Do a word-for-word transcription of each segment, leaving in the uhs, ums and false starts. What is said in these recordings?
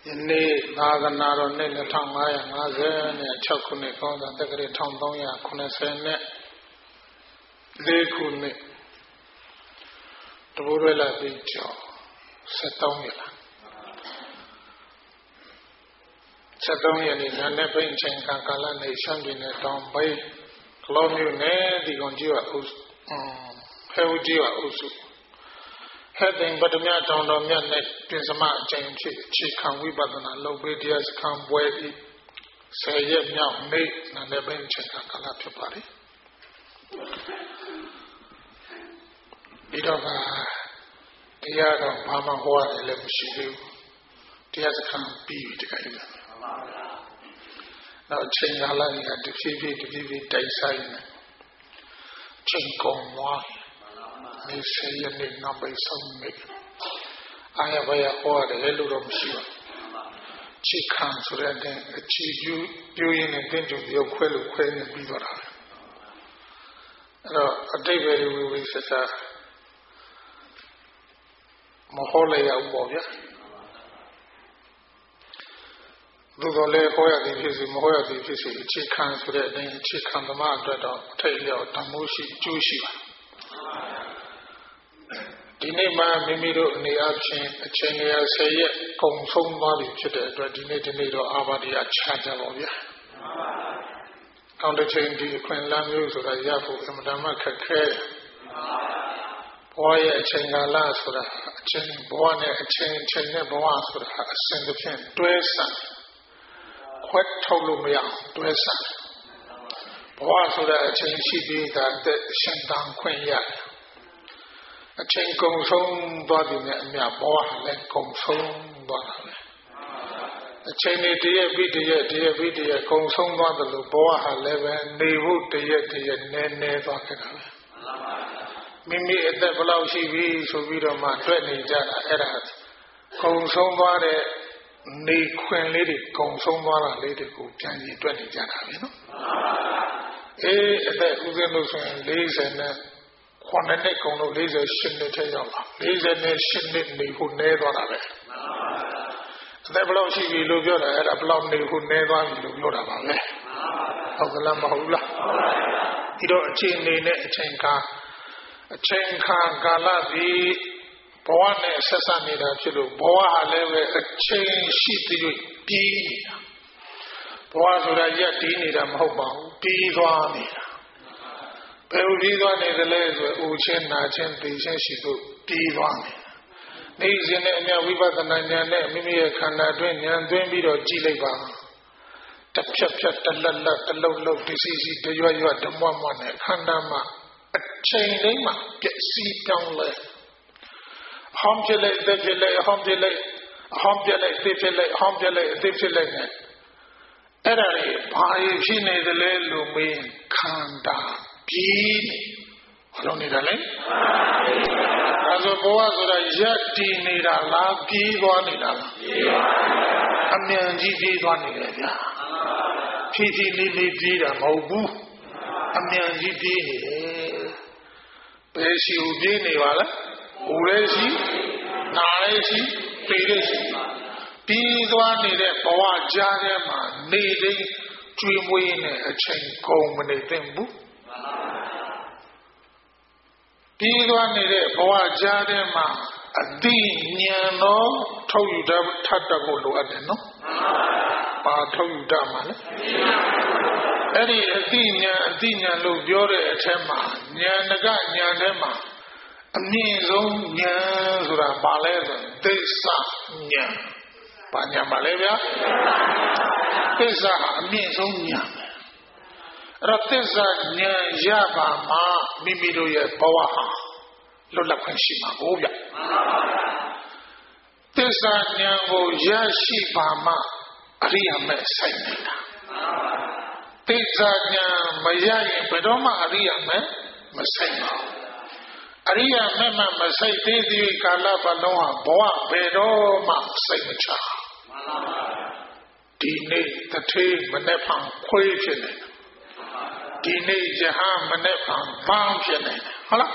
ယနေ့သာသနာတော်နှစ်နှစ်ထောင်ငါးရာငါးဆယ်နဲ့၆ခုနှစ်ကောင်းသာတက္ကရာတစ်ထောင်သုံးရာခုနှစ်ဆယ်နဲ့လေးခုနှစ်တဘိုးရွယ်လာပြီးကျော်ဆက်သုံးရလားဆက်သုံးရနေ့နာနဲ့ပိန်ချိန်ကကာလနဲ့ရှမ်းပြည်နယ်တောင်ပိုင်းကလောမျိုးနဲ့ဒီကောင်ကြီးကအုပ်ဖဲဦးကြီးကအုပ်စုဟဲ့တဲ့ဗဒမြတောင်တော်မြတ်နဲ့ပြင်စမအကျဉ်းဖြစ်အခြေခံဝိပဿနာလုပ်ပေးတရားစခန်းပွဲပြီးဆယ်ရက်မြောက်နေ့နာနဲ့ပိန်ချိန်ကကာလဖြစ်ပါလေဒီတော့ကတရားတော်ဘာမှဟောရတယ်လည်းမရှိသေးဘူးတရားစခန်းပြီးပြီတခါကြီးနောက်ချိန်ကာလကြီးကတဖြည်းဖြည်းတဖြည်းဖြည်းတိုက်ဆိုင်နေချိန်ကုန်သွားဒီဆယ်ရက်နေ့နောက်ပိုင်းဆုံးနေအာရဘယဟောရတယ်လို့တော့မရှိပါဘူးချိခံဆိုတဲ့အချီပြူပြူရင်းနဲ့တင်းကျုပ်ရုပ်ခွဲလို့ခွဲနေပြီးတော့တာအဲ့တော့အတိတ်ပဲဝိဝိဆက်ဆက်မဟောလိုက်ရဘူးပေါ့ဗျာသို့တော်လည်းဟောရသည်ဖြစ်စေမဟောရသည်ဖြစ်စေအခြေခံဆိုတဲ့အတိုင်းအခြေခံသမားအတွက်တော့အထိတ်လျော့တမိုးရှိအကျိုးရှိပါဒီနေ့မှမိမိတို့အနေအချင်းအချိန်ရဆယ်ရက်ကုန်ဆုံးသွားပြီဖြစ်တဲ့အတွက်ဒီနေ့ဒီနေ့တော့အာဘာတရားချကြပါဗျာ။ကောင်းတဲ့ချိန်ဒီခွင့်လမ်းမျိုးဆိုတာရဖို့အမှန်တမ်းခက်ခဲဘဝရဲ့အချိန်ကာလဆိုတာအချိန်ဘဝနဲ့အချိန်အချိန်နဲ့ဘဝဆိုတာအစဉ်တစ်ဖြင့်တွဲဆံခွဲထုတ်လို့မရအောင်တွဲဆံဘဝဆိုတာအချိန်ရှိပြီးသားတဲ့အရှင်တန်ခွင့်ရတယ်အချိန်ကုန်ဆုံးသွားပြီနဲ့အမြဘဝလည်းကုန်ဆုံးသွားတာပဲအချိန်နဲ့တရက်ပြီးတရက်တရက်ပြီးတရက်ကုန်ဆုံးသွားတယ်လို့ဘဝဟာလည်းပဲနေဖို့တရက်တရက်နည်းနည်းသွားခဲ့တာပဲမိမိအသက်ဘယ်လောက်ရှိပြီဆိုပြီးတော့မှတွေ့နေကြတာအဲ့ဒါကုန်ဆုံးသွားတဲ့နေခွင်လေးတွေကုန်ဆုံးသွားတာလေးတွေကိုပြန်ကြည့်တွေ့နေကြတာပဲနော်အေးအသက်ဥစဉ်လို့ဆိုရင်လေးဆယ်နဲ့ခုနှစ်နှစ်ကုန်လို့လေးဆယ်ရှစ်နှစ်ထဲရောက်လာလေးဆယ်နဲ့ရှစ်နှစ်နေဖို့နည်းသွားတာပဲအသက်ဘယ်လောက်ရှိပြီလို့ပြောတာအဲ့ဒါဘယ်လောက်နေဖို့နည်းသွားပြီလို့ပြောတာပါပဲဟုတ်ကလားမဟုတ်လားဒီတော့အချိန်နေနဲ့အချိန်ခါအချိန်ခါကာလပြီးဘဝနဲ့ဆက်ဆက်နေတာဖြစ်လို့ဘဝဟာလည်းပဲအချိန်ရှိသေးပြီးနေတာဘဝဆိုတာရက်တည်နေတာမဟုတ်ပါဘူးပြီးသွားနေတာဘယ်လိုပြီးသွားနေသလဲဆိုဦးချင်းနာချင်းသိချင်းရှိလို့ပြီးသွားတယ်နေစဉ်နဲ့အမြဝိပဿနာဉာဏ်နဲ့မိမိရဲ့ခန္ဓာတွင်းဉာဏ်သွင်းပြီးတော့ကြည့်လိုက်ပါတစ်ဖြတ်ဖြတ်တလက်လက်တလုံးလုံးတစီစီတရွရွတမွတ်မွတ်နဲ့ခန္ဓာမှာအချိန်လေးမှာပျက်စီးပြောင်းလဲအဟောင်းပြလိုက်အသက်ပြလိုက်အဟောင်းပြလိုက်အဟောင်းပြလိုက်အသက်ပြလိုက်အဟောင်းပြလိုက်အသက်ပြလိုက်နဲ့အဲ့ဒါတွေဘာဖြစ်နေသလဲလို့မေးခန္ဓာပြီးဘာလို့နေတာလဲအဲဆိုဘဝဆိုတာရက်တည်နေတာလားပြီးသွားနေတာလားပြီးပါဘူးအမြန်ကြီးပြီးသွားနေတယ်ဗျာဖြည်းဖြည်းလေးလေးပြီးတာမဟုတ်ဘူးအမြန်ကြီးပြီးနေတယ်ဘယ်ရှိဦးပြီးနေပါလဲဦးလေးရှိနာလေးရှိပေလေးရှိပြီးသွားနေတဲ့ဘဝကြားထဲမှာနေသိကျွေးမွေးနေအချိန်ကုန်မနေသင့်ဘူးပြီးသွားနေတဲ့ဘဝကြားထဲမှာအတိဉာဏ်တော့ထုတ်ယူတတ်ထပ်တတ်ဖို့လိုအပ်တယ်နော်ပါထုတ်ယူတတ်မှာလေအဲ့ဒီအတိဉာဏ်အတိဉာဏ်လို့ပြောတဲ့အထက်မှာဉာဏ်ကဉာဏ်ထဲမှာအမြင့်ဆုံးဉာဏ်ဆိုတာဘာလဲဆိုသစ္စာဉာဏ်ဘာဉာဏ်ပါလဲဗျာသစ္စာအမြင့်ဆုံးဉာဏ်အဲ့တော့သစ္စာဉာဏ်ရပါမှမိမိတို့ရဲ့ဘဝဟာလွတ်လပ်ခွင့်ရှိမှာကိုဗျသစ္စာဉာဏ်ကိုရရှိပါမှအရိယာမဲ့ဆိုင်နေတာသစ္စာဉာဏ်မရရင်ဘယ်တော့မှအရိယာမဲ့မဆိုင်ပါဘူးအရိယာမဲ့မှမဆိုင်သေးသေးကာလပတ်လုံးဟာဘဝဘယ်တော့မှစိတ်မချဒီနေ့တထေးမနေ့ဖန်ခွေးဖြစ်နေဒီနေ့ယဟန်မနေ့ဖန်ဘာဖြစ်နေဟုတ်လား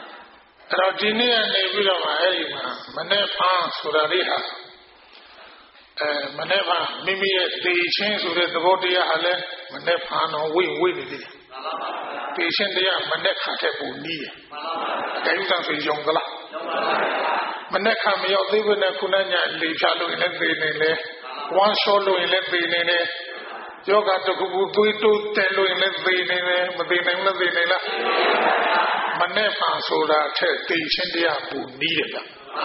အဲ့တော့ဒီနေ့ကနေပြီးတော့မှအဲ့ဒီမှာမနေ့ဖန်ဆိုတာလေးဟာအဲမနေ့ကမိမိရဲ့တေချင်းဆိုတဲ့သဘောတရားဟာလဲမနေ့ဖာတော့ဝိဝိနေတယ်မှန်ပါပါတေချင်းတရားမနေ့ခါတဲ့ပုံနီးတယ်မှန်ပါပါအကယ်၍ဆိုရုံကလားရုံပါပါမနေ့ခါမရောက်သေးဘူးနဲ့ခုနညလေဖြာလို့လည်းသိနေလေဝမ်းလျှောလို့လည်းသိနေတယ်ယောဂတခုခုသွေးတိုးတယ်လို့လည်းသိနေတယ်မသိနိုင်လည်းသိနေလားမနေ့ဖာဆိုတာထက်တေချင်းတရားပုံနီးတယ်ဗျ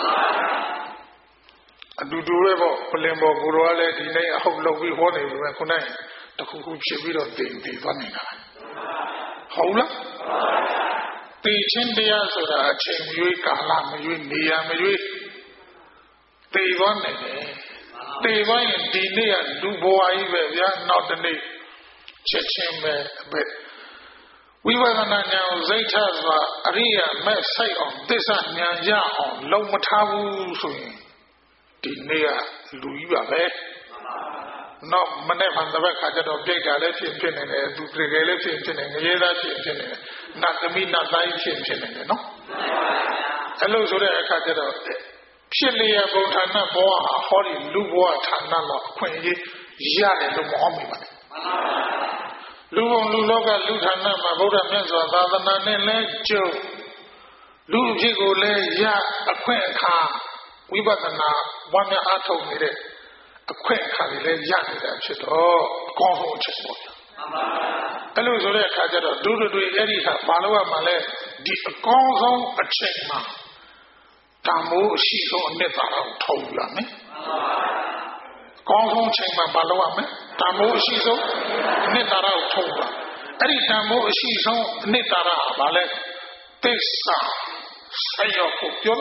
အတူတူပဲပေါ့ပလင်ပေါ်ကိုရောလည်းဒီနေ့အဟုတ်လုပ်ပြီးဟောနေပြီပဲခုနကတခုခုဖြစ်ပြီးတော့တည်တည်သွားနေတာဟုတ်လားတည်ချင်းတရားဆိုတာအချိန်မရွေးကာလမရွေးနေရာမရွေးတည်သွားနေတယ်တည်သွားရင်ဒီနေ့ကလူဘဝကြီးပဲဗျာနောက်တနေ့ချက်ချင်းပဲအပဲဝိပဿနာဉာဏ်ကိုစိတ်ချစွာအရိယာမဲ့ဆိုင်အောင်သစ္စာဉာဏ်ရအောင်လုံမထားဘူးဆိုရင်ဒီနေ့ကလူကြီးပါပဲနောက်မနေ့မှတပတ်ခါကျတော့ပြိတ်တာလည်းဖြစ်ဖြစ်နေတယ်သူတကယ်လည်းဖြစ်ဖြစ်နေငရေသားဖြစ်ဖြစ်နေတယ်နတ်သမီးနတ်သားဖြစ်ဖြစ်နေတယ်နော်အဲ့လိုဆိုတဲ့အခါကျတော့ဖြစ်လျက်ဘုံဌာနဘဝဟာဟောဒီလူဘဝဌာနတော့အခွင့်အရေးရတယ်လို့မအောင်မိပါနဲ့လူဘုံလူလောကလူဌာနမှာဗုဒ္ဓမြတ်စွာသာသနာနဲ့လည်းကျုပ်လူအဖြစ်ကိုလည်းရအခွင့်အခါဝိပဿနာဝါမျက်အားထုတ်နေတဲ့အခွင့်အခါတွေလည်းရနေတာဖြစ်တော့အကောင်းဆုံးအချက်ပေါ့ဗျာမှန်ပါပါအဲ့လိုဆိုတဲ့အခါကျတော့ဒုဒုတွေအဲ့ဒီဟာဘာလို့ရမှာလဲဒီအကောင်းဆုံးအချိန်မှာတန်ဖိုးအရှိဆုံးအနှစ်သာရကိုထုတ်ယူရမယ်မှန်ပါပါအကောင်းဆုံးအချိန်မှာဘာလို့ရမလဲတန်ဖိုးအရှိဆုံးအနှစ်သာရကိုထုတ်ယူအဲ့ဒီတန်ဖိုးအရှိဆုံးအနှစ်သာရဟာဘာလဲသစ္စာဆက်ရောက်ဖို့ပြော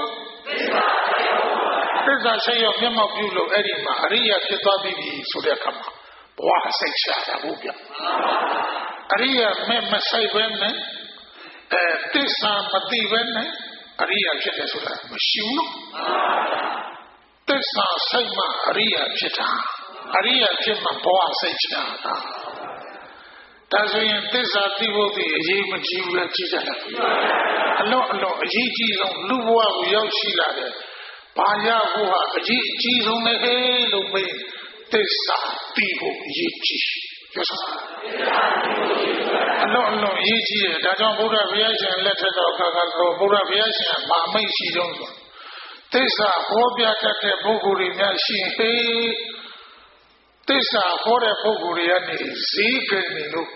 သစ္စာဆက်ရောက်မျက်မှောက်ပြုလို့အဲ့ဒီမှာအရိယာဖြစ်သွားပြီဆိုတဲ့အခါမှာဘဝစိတ်ချတာဟုတ်ဗျအရိယာမဲ့မဆိုင်ဘဲနဲ့အဲသစ္စာမသိဘဲနဲ့အရိယာဖြစ်တယ်ဆိုတာမရှိဘူးနော်သစ္စာစိတ်မှအရိယာဖြစ်တာအရိယာဖြစ်မှဘဝစိတ်ချတာဒါဆိုရင်သစ္စာသိဖို့ဒီအရေးမကြီးဘူးလားကြီးကြလားအလုံးအလုံးအရေးကြီးဆုံးလူဘဝကိုရောက်ရှိလာတဲ့ဘာရဖို့ဟာအရေးအကြီးဆုံးနဲ့ဟဲ့လို့မေးသစ္စာသိဖို့အရေးကြီးပြောစမ်းအလုံးအလုံးအရေးကြီးတယ်ဒါကြောင့်ဘုရားဘုရားရှင်လက်ထက်တော်ခါခါတော့ဘုရားဘုရားရှင်ဗာမိတ်ရှိတော့ဆိုသစ္စာဟောပြတတ်တဲ့ပုဂ္ဂိုလ်တွေများရှိဟဲ့သစ္စာဟောတဲ့ပုဂ္ဂိုလ်တွေကနေဈေးကနေလို့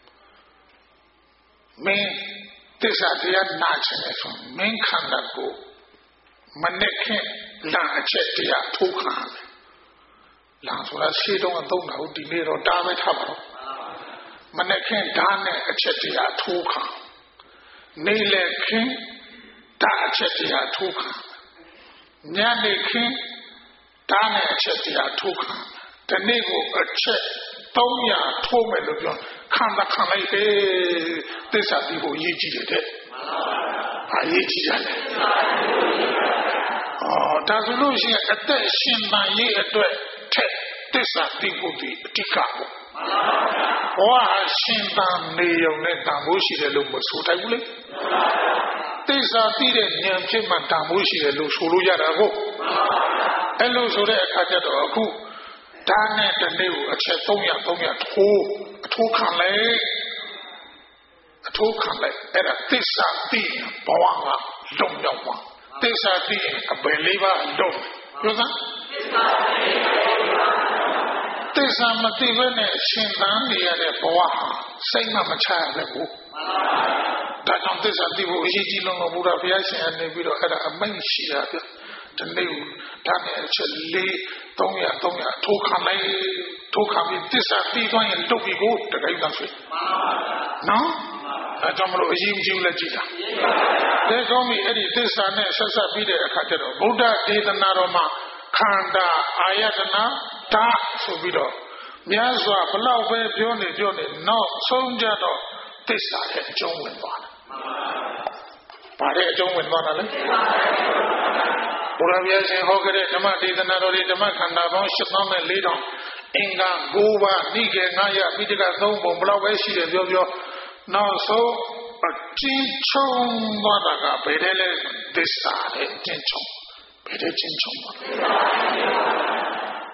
မင်းသစ္စာတရားနာချင်တယ်ဆိုမင်းခန္ဓာကိုမနဲ့ခင်လာအချက်တရားထိုးခံတယ်လာဆိုတာရှေးတုန်းကသုံးတာဟုတ်ဒီနေ့တော့ဒါပဲထားပါတော့မနဲ့ခင်ဓာတ်နဲ့အချက်တရားထိုးခံနေလေခင်ဓာတ်အချက်တရားထိုးခံညနေခင်ဓာတ်နဲ့အချက်တရားထိုးခံဒီနေ့ကိုအချက်သုံးရာထိုးမယ်လို့ပြောခံတာခံလိုက်တယ်သစ္စာဒီကိုရေးကြည့်တယ်တဲ့ဟာရေးကြည့်ရတယ်အော်ဒါဆိုလို့ရှိရင်အသက်ရှင်မှန်ရေးအတွက်ထက်သစ္စာသိဖို့ဒီအတိကပေါ့ဘဝရှင်သန်နေုံနဲ့တန်ဖိုးရှိတယ်လို့မဆိုတတ်ဘူးလေသစ္စာသိတဲ့ဉာဏ်ဖြစ်မှတန်ဖိုးရှိတယ်လို့ဆိုလို့ရတာကိုအဲ့လိုဆိုတဲ့အခါကျတော့အခုဒါနဲ့တနေ့ကိုအချက်သုံးရာသုံးရာထိုးအထိုးခံလိုက်အထိုးခံလိုက်အဲ့ဒါသစ္စာသိရင်ဘဝကလုံရောက်သွားသစ္စာသိရင်အပယ်လေးပါလုံပြောစမ်းသစ္စာမသိဘဲနဲ့ရှင်သန်နေရတဲ့ဘဝဟာစိတ်မှမချရဘူးဒါကြောင့်သစ္စာသိဖို့အရေးကြီးလုံးလို့ဘုရားဘုရားရှင်ကနေပြီးတော့အဲ့ဒါအမိန့်ရှိတာပြဒီနေ့ဒါနဲ့အချက်လေးသုံးရာသုံးရာထိုးခံလိုက်ထိုးခံပြီးသစ္စာသိသွားရင်တုတ်ပြီးကိုတခိုင်းသားဆွေးနော်အဲကြောင့်မလို့အရေးကြီးဘူးလက်ကြည့်တာဒါကောင်းပြီအဲ့ဒီသစ္စာနဲ့ဆက်ဆက်ပြီးတဲ့အခါကျတော့ဗုဒ္ဓဒေသနာတော်မှာခန္ဓာအာယတနာဓာတ်ဆိုပြီးတော့များစွာဘလောက်ပဲပြောနေပြောနေနောက်ဆုံးကြတော့သစ္စာရဲ့အကျုံးဝင်သွားတယ်။ဘာတဲ့အကျုံးဝင်သွားတာလဲ။ဘုရားမြတ်ရှင်ဟောခဲ့တဲ့ဓမ္မဒေသနာတော်တွေဓမ္မခန္ဓာပေါင်းရှစ်သောင်းနဲ့လေးထောင်အင်္ဂါကိုးပါးနိကေငါးရပိဋကသုံးပုံဘလောက်ပဲရှိတယ်ပြောပြောနောက်ဆုံးအကျဉ်းချုပ်သွားတာကဘယ်တဲ့လဲသစ္စာရဲ့အကျဉ်းချုပ်ဘယ်တဲ့ကျဉ်းချုပ်ပါလဲသ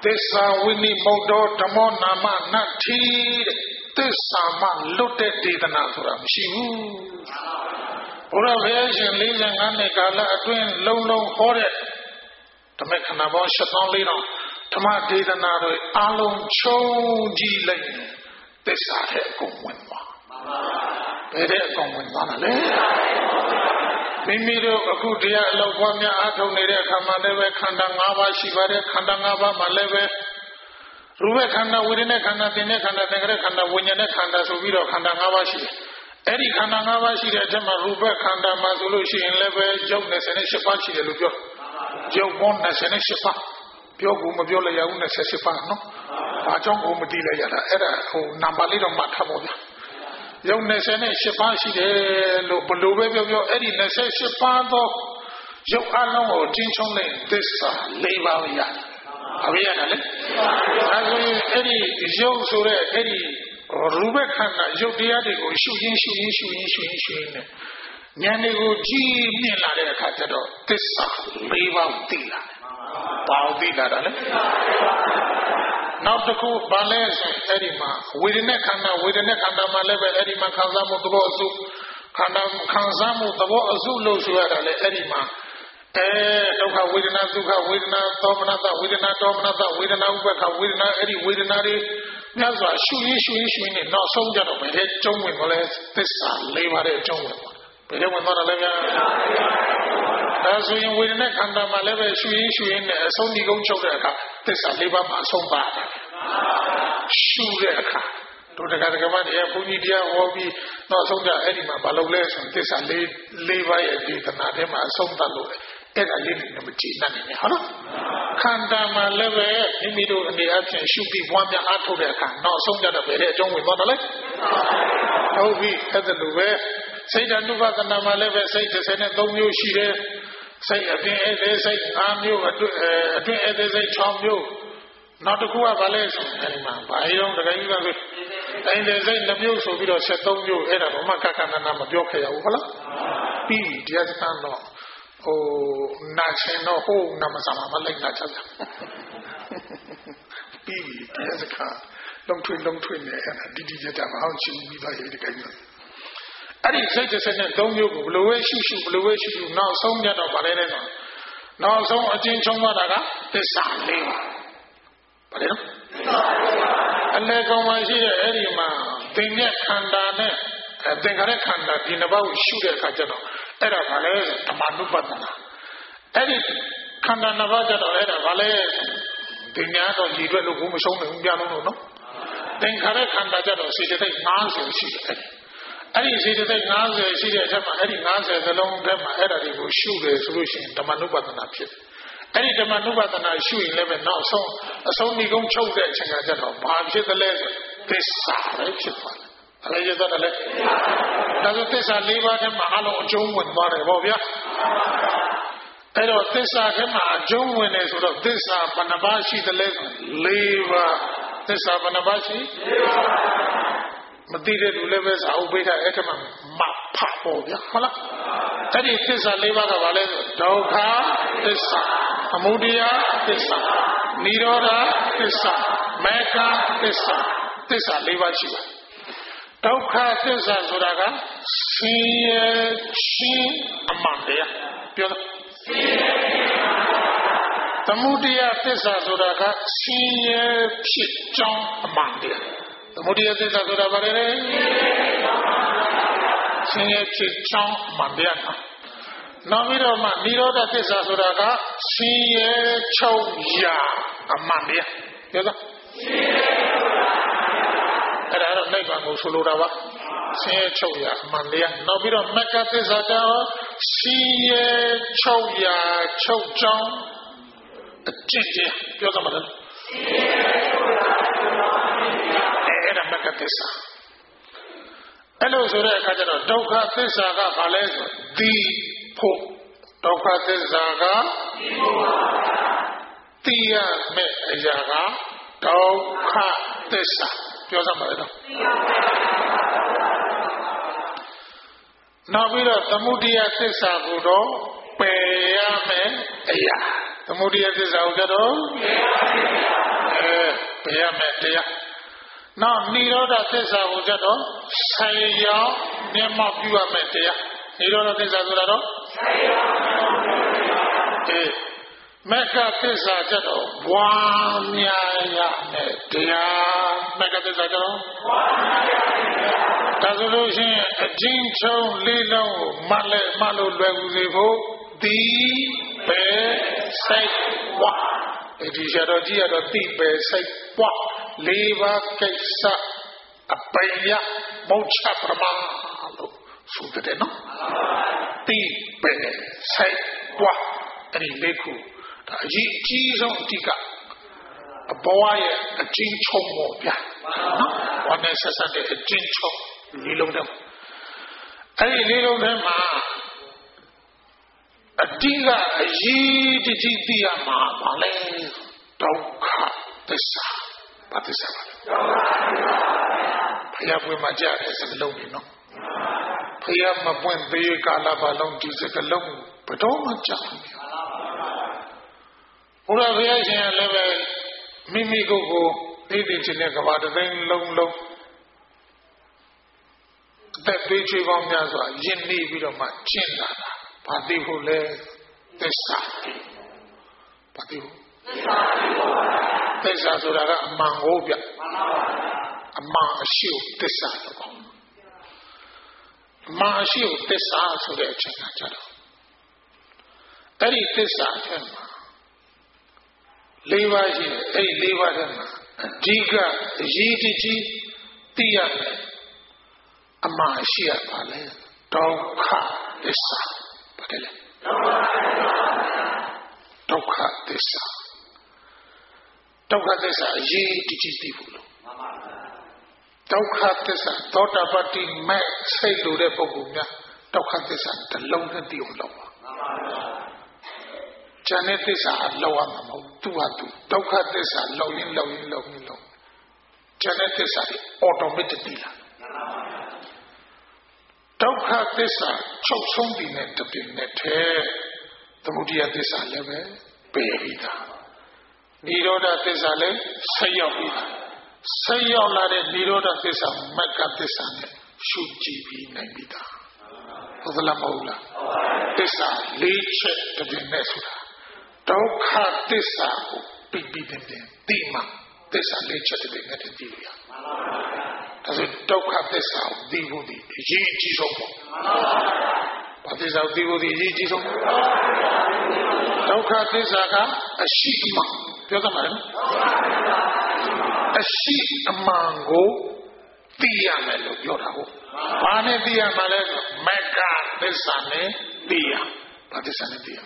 သစ္စာဝိနိမုတ်တော်ဓမ္မောနာမနတ္ထိတဲ့သစ္စာမှလွတ်တဲ့ဒေသနာဆိုတာမရှိဘူးဘုရားဘုရားရှင်၄၅နှစ်ကာလအတွင်းလုံလုံဟောတဲ့ဓမ္မခန္ဓာပေါင်း၈သောင်းလေးထောင်ဓမ္မဒေသနာတွေအလုံးချုံကြည့်လိုက်သစ္စာရဲ့အကုန်ဝင်သွားဘယ်တဲ့အကုန်ဝင်သွားလဲမိမိတို့အခုတရားအလောက်ပွားများအားထုတ်နေတဲ့အခါမှာလည်းပဲခန္ဓာ၅ပါးရှိပါတယ်ခန္ဓာ၅ပါးမှာလည်းပဲရူပခန္ဓာဝေဒနာခန္ဓာသင်္ခါရခန္ဓာသင်္ခါရခန္ဓာဝိညာဉ်ခန္ဓာဆိုပြီးတော့ခန္ဓာ၅ပါးရှိတယ်အဲ့ဒီခန္ဓာ၅ပါးရှိတဲ့အထက်မှာရူပခန္ဓာမှာဆိုလို့ရှိရင်လည်းပဲရုပ်၂၈ပါးရှိတယ်လို့ပြောရုပ်ပေါင်း၂၈ပါးပြောကူမပြောလိုက်ရဘူး၂၈ပါးနော်ဘာကြောင့်ကိုမသိလိုက်ရတာအဲ့ဒါဟိုနံပါတ်လေးတော့မှတ်ထားပါဗျာရုပ်၂၈ပါးရှိတယ်လို့ဘလို့ပဲပြောပြောအဲ့ဒီ၂၈ပါးသောရုပ်အလုံးကိုကျင်းချုံလိုက်သစ္စာ၄ပါးပဲရတယ်အဘိရတယ်လေအဲဆိုရင်အဲ့ဒီရုပ်ဆိုတဲ့အဲ့ဒီရူပခန္ဓာရုပ်တရားတွေကိုရှုရင်းရှုရင်းရှုရင်းရှုရင်းရှုရင်းနဲ့ဉာဏ်တွေကိုကြည့်မြင်လာတဲ့အခါကျတော့သစ္စာ၄ပါးသိလာတယ်ဘာလို့သိလာတာလဲနောက်တစ်ခုဘာလဲဆိုရင်အဲ့ဒီမှာဝေဒနာခန္ဓာဝေဒနာခန္ဓာမှာလည်းပဲအဲ့ဒီမှာခံစားမှုသဘောအစုခန္ဓာခံစားမှုသဘောအစုလို့ဆိုရတာလေအဲ့ဒီမှာအဲဒုက္ခဝေဒနာဒုက္ခဝေဒနာသောမနတဝေဒနာဒေါမနတဝေဒနာဥပ္ပခဝေဒနာအဲ့ဒီဝေဒနာတွေမြတ်စွာရှုရင်းရှုရင်းရှုရင်းနဲ့နောက်ဆုံးကြတော့ဘယ်တဲ့ကျုံးဝင်မလဲသစ္စာ၄ပါးတဲ့ကျုံးဝင်ပါဘယ်တဲ့ဝင်သွားတာလဲဗျာဒါဆိုရင်ဝေဒနာခန္ဓာမှာလည်းပဲရှုရင်းရှုရင်းနဲ့အဆုံးဒီကုန်းချုပ်တဲ့အခါသစ္စာ၄ပါးမှာအဆုံးပါတယ်ရှုတဲ့အခါတို့တက္ကသကမတရားဘုန်းကြီးတရားဟောပြီးနောက်ဆုံးကြအဲ့ဒီမှာမလုပ်လဲဆိုသစ္စာ၄၄ပါးရဲ့ဒေသနာထဲမှာအဆုံးသတ်လို့အဲ့ဒါလေးနဲ့မကြည့်နိုင်နဲ့ဟုတ်လားခန္ဓာမှာလည်းပဲမိမိတို့အနေအချင်းရှုပြီးပွားများအားထုတ်တဲ့အခါနောက်ဆုံးကြတော့ဘယ်တဲ့အကြောင်းဝင်သွားတယ်လဲဟုတ်ပြီအဲ့ဒါလိုပဲစိတ်ဓာတုပဒနာမှာလည်းပဲစိတ်တစ်ဆယ်နဲ့သုံးမျိုးရှိတယ်စိတ်အပြင်အဲ့ဒီစိတ်၅မျိုးအတွင်းအတွင်းအဲ့ဒီစိတ်၆မျိုးနောက်တစ်ခုကဘာလဲဆိုအဲ့ဒီမှာဘာရုံတကယ်ကြီးကဆိုတိုင်းတဲ့စိတ်နှမျိုးဆိုပြီးတော့ဆက်သုံးမျိုးအဲ့ဒါတော့မှကကနနာမပြောခဲ့ရဘူးဟုတ်လားပြီးတရားစခန်းတော့ဟိုနာချင်တော့ဟိုနမဆောင်မလိုက်နာချကြပြီးတရားစခန်းလုံးထွင်လုံးထွင်နေအဲ့ဒါဒီဒီကြတာမအောင်ချင်ပြီးသားရေးတကယ်ကြီးအဲ့ဒီစိတ်တစ်ဆက်နဲ့သုံးမျိုးကိုဘလို့ဝဲရှုရှုဘလို့ဝဲရှုရှုနောက်ဆုံးညတော့ဗာလဲလဲဆိုနောက်ဆုံးအချင်းချုံသွားတာကသစ္စာ၄ပါးဗာလဲနော်အလဲကောင်မှရှိတဲ့အဲ့ဒီမှာသင်္ညက်ခန္ဓာနဲ့သင်္ခါရခန္ဓာဒီနှစ်ပါးကိုရှုတဲ့အခါကျတော့အဲ့ဒါဗာလဲဓမ္မနုပဒနာအဲ့ဒီခန္ဓာနှစ်ပါးကျတော့အဲ့ဒါဗာလဲသင်ညာတော့ရည်ရွယ်လို့ကိုမဆုံးနိုင်ဘူးပြလုံးလို့နော်သင်္ခါရခန္ဓာကျတော့စေတသိက်၅၀ရှိတယ်အဲ့ဒီစေတသိက်၅၀ရှိတဲ့အထက်မှာအဲ့ဒီ၅၀စလုံးထဲမှာအဲ့ဒါတွေကိုရှုတယ်ဆိုလို့ရှိရင်ဓမ္မနုပဒနာဖြစ်တယ်အဲ့ဒီဓမ္မနုပဒနာရှုရင်လည်းပဲနောက်ဆုံးအဆုံးဒီကုန်းချုပ်တဲ့အချိန်ကကျတော့ဘာဖြစ်သလဲဆိုသစ္စာပဲဖြစ်သွားတယ်အဲ့ဒါရတော့လည်းဒါဆိုသစ္စာ၄ပါးထဲမှာအလုံးအကျုံးဝင်သွားတယ်ပေါ့ဗျာအဲ့တော့သစ္စာထဲမှာအကျုံးဝင်နေဆိုတော့သစ္စာဘယ်နှပါးရှိသလဲဆို၄ပါးသစ္စာဘယ်နှပါးရှိ၄ပါးမသိတဲ့လူလည်းပဲစာအုပ်ပေးထားအဲ့ဒါမှမဖတ်ပေါ့ဗျာဟုတ်လားအဲ့ဒီသစ္စာ၄ပါးကဘာလဲဆိုဒုက္ခသစ္စာသမုဒယသစ္စာនិရောဓသစ္စာမဂ္ဂသစ္စာသစ္စာ၄ပါးရှိပါတယ်ဒုက္ခသစ္စာဆိုတာကဆင်းရဲခြင်းအမှန်တရားပြောတော့ဆင်းရဲသမုဒယသစ္စာဆိုတာကဆင်းရဲဖြစ်ကြောင်းအမှန်တရားသမုဒယသစ္စာဆိုတာဘာလဲဆင်းရဲဖြစ်ကြောင်းအမှန်တရားနောက်ပြီးတော့မှនិရောဓသစ္စာဆိုတာကဆင်းရဲချုပ်ရာအမှန်တရားပြောတော့အဲ့ဒါတော့နိဗ္ဗာန်ကိုဆိုလိုတာပါဆင်းရဲချုပ်ရာအမှန်တရားနောက်ပြီးတော့မဂ္ဂသစ္စာကျတော့ဆင်းရဲချုပ်ရာချုပ်ကြောင်းအကျင့်တရားပြောသမှာလဲအဲ့ဒါမဂ္ဂသစ္စာအဲ့လိုဆိုတဲ့အခါကျတော့ဒုက္ခသစ္စာကဘာလဲဆိုဒီဖို့ဒုက္ခသစ္စာကဒီဖို့ပါတိရမဲ့အရာကဒုက္ခသစ္စာပြောစမ်းပါလေတော့နောက်ပြီးတော့သမုဒယသစ္စာကိုတော့ပယ်ရမယ်အရာသမုဒိယသစ္စာကိုကြတော့အဲဘယ်ရမယ်တရားနောက်နိရောဓသစ္စာကိုကြတော့ဆိုင်ရောက်မျက်မှောက်ပြုရမယ်တရားနိရောဓသစ္စာဆိုတာတော့ဆိုင်ရောက်အဲမက္ခသစ္စာကြတော့ဘွားများရမယ်တရားမက္ခသစ္စာကြတော့ဘွားများရမယ်တရားဒါဆိုလို့ရှိရင်အချင်းချုပ်လေးလုံးကိုမလဲမလို့လွယ်ကူစေဖို့ဒီပဲစိတ်ဘွားဒီရတော့ကြည့်ရတော့တိပဲစိတ်ဘွားလေးပါးကိစ္စအပိယမုတ်ချပရမလို့ဆိုတဲ့နော်တိပဲစိတ်ဘွားအဲ့ဒီလေးခုဒါအရေးအကြီးဆုံးအတိကအဘဝရဲ့အချင်းချုပ်ပေါ့ဗျာနော်ဘာနဲ့ဆက်ဆက်တဲ့အချင်းချုပ်လေးလုံးတည်းအဲ့ဒီလေးလုံးထဲမှာအတိကအရေးတကြီးသိရမှာပါလေဒုက္ခသစ္စာဘာသစ္စာပါလဲဘုရားပွင့်မှာကြားတဲ့စကားလုံးတွေနော်ဘုရားမပွင့်သေးကာလပတ်လုံးဒီစကားလုံးဘယ်တော့မှကြားမရဘုရားဘုရားရှင်လည်းပဲမိမိကိုယ်ကိုသိသိချင်းတဲ့ကဘာတသိန်းလုံးလုံးအသက်သွေးချွေးပေါင်းများစွာယဉ်နေပြီးတော့မှကျင့်လာတာဘာသိဖို့လဲသစ္စာသိဘာသိဖို့သစ္စာဆိုတာကအမှန်ကိုပြအမှန်အရှိကိုသစ္စာလို့ခေါ်တယ်အမှန်အရှိကိုသစ္စာဆိုတဲ့အချိန်ကကြတော့အဲ့ဒီသစ္စာအချက်မှာလေးပါးရှိတယ်အဲ့ဒီလေးပါးထဲမှာအဓိကအရေးကြီးသိရမယ်အမှန်ရှိရပါလေဒုက္ခသစ္စာပါတယ်လေဒုက္ခသစ္စာဒုက္ခသစ္စာအရေးကြီးသိဖို့လို့ဒုက္ခသစ္စာသောတာပတ္တိမဲ့စိတ်လိုတဲ့ပုဂ္ဂိုလ်များဒုက္ခသစ္စာတစ်လုံးနဲ့သိအောင်လုပ်ပါဉာဏ်နဲ့သစ္စာလောက်ရမှာမဟုတ်သူ့ဟာသူဒုက္ခသစ္စာလောက်ရင်လောက်ရင်လောက်ရင်လောက်ဉာဏ်နဲ့သစ္စာတွေ automatically လာဒုက္ခသစ္စာချုပ်ဆုံးပြီးတဲ့တပြင်းနဲ့တည်းသမုဒိယသစ္စာလည်းပဲပယ်ပြီးသားနိရောဓသစ္စာလည်းဆက်ရောက်ပြီးသားဆက်ရောက်လာတဲ့နိရောဓသစ္စာမက္ခသစ္စာနဲ့ရှုကြည့်ပြီးနိုင်ပြီးသားဟုတ်သလားမဟုတ်လားသစ္စာလေးချက်တပြင်းနဲ့ဆိုတာဒုက္ခသစ္စာကိုပြီးပြီးတဲ့သိမှသစ္စာလေးချက်တည်းနဲ့သိလို့ရမှာဒါဆိုဒုက္ခသစ္စာကိုသိဖို့ဒီအရေးအကြီးဆုံးပေါ့ဘာသစ္စာကိုသိဖို့ဒီအရေးအကြီးဆုံးဒုက္ခသစ္စာကအရှိမှပြောသမှာလေအရှိအမှန်ကိုသိရမယ်လို့ပြောတာဟုတ်ဘာနဲ့သိရမှာလဲမက္ခသစ္စာနဲ့သိရဘာသစ္စာနဲ့သိရ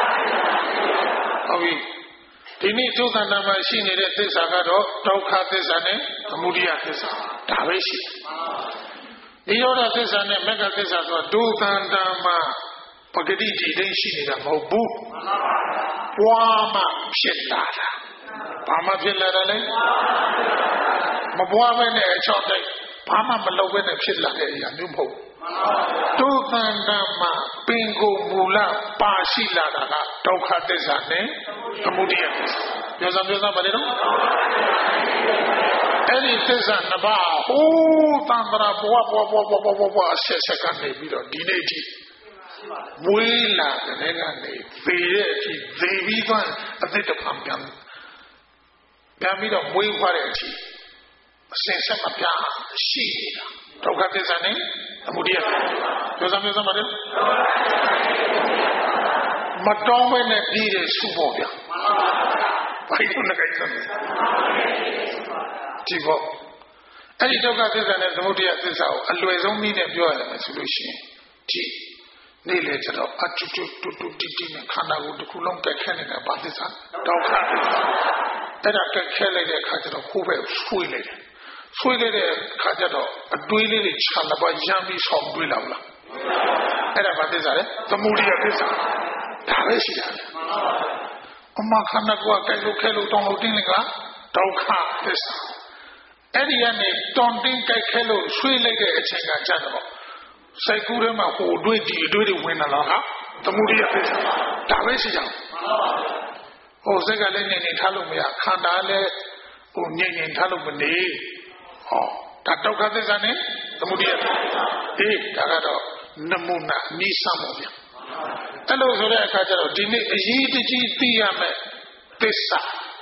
ဟုတ်ပြီဒီနေ့ဒုက္ခနာမှာရှိနေတဲ့သစ္စာကတော့ဒုက္ခသစ္စာနဲ့သမုဒိယသစ္စာဒါပဲရှိနိရောဓသစ္စာနဲ့မက္ခသစ္စာဆိုတော့ဒုက္ခနာမှာပဂတိဒီတိုင်းရှိနေတာမဟုတ်ဘူးပွားမှဖြစ်လာတာဘာမှဖြစ်လာတာလဲမပွားဘဲနဲ့အချော့တိုက်ဘာမှမလုပ်ဘဲနဲ့ဖြစ်လာတဲ့အရာမျိုးမဟုတ်ဒုက္ခနာမှာပင်ကိုမူလပါရှိလာတာကဒုက္ခသစ္စာနဲ့သမုဒိယသစ္စာပြောစမ်းပြောစမ်းပါလေနော်အဲ့ဒီသစ္စာနှစ်ပါးဟိုးတန်ត្រာဘဝဘဝဘဝဘဝဘဝဆက်ဆက်ကနေပြီးတော့ဒီနေ့ထိမွေးလာတဲ့ကနေသေတဲ့အထိသေပြီးသွားအသက်တဖန်ပြန်ပြန်ပြီးတော့မွေးခွာတဲ့အထိအစင်ဆက်မပြရှိနေတာဒုက္ခသစ္စာနဲ့သမုဒိယပြောစမ်းပြောစမ်းပါလေမတောင်းပဲနဲ့ပြီးတဲ့စုဖို့ဗျာဘာလို့လဲကြိုက်တယ်ဒီပေါ့အဲ့ဒီဒုက္ခသစ္စာနဲ့သမုဒိယသစ္စာကိုအလွယ်ဆုံးနည်းနဲ့ပြောရမယ်ဆိုလို့ရှိရင်ဒီနေ့လေကျတော့အတူတူတူတူတီတီနဲ့ခန္ဓာကိုယ်တစ်ခုလုံးကက်ခဲနေတာဘာသစ္စာဒုက္ခသစ္စာအဲ့ဒါကက်ခဲလိုက်တဲ့အခါကျတော့ကိုယ်ပဲဆွေးလိုက်တယ်ဆွေးလိုက်တဲ့အခါကျတော့အတွေးလေးတွေခြံလာပါရမ်းပြီးဆောင်တွေးလာဘူးလားအဲ့ဒါဘာသစ္စာလဲသမုဒိယသစ္စာဒါပဲရှိတာအမခန္ဓာကိုယ်ကဲလို့ခဲလို့တောင်းလို့တင်းလိုက်လားဒုက္ခသစ္စာအဲ့ဒီကနေတောင်းတင်းကြိုက်ခဲလို့ဆွေးလိုက်တဲ့အချိန်ကကြတော့စိတ်ကူးထဲမှာဟိုတွေးဒီအတွေးတွေဝင်လာတော့ဟာသမုဒိယသစ္စာဒါပဲရှိကြဟိုစိတ်ကလည်းနေနေထားလို့မရခန္ဓာလည်းဟိုငြိမ်ငြိမ်ထားလို့မနေဟောဒါဒုက္ခသစ္စာနဲ့သမုဒယအေးဒါကတော့နမုနာနိသမောဗျာအဲ့လိုဆိုတဲ့အခါကျတော့ဒီနေ့အရေးတကြီးသိရမယ်သစ္စာ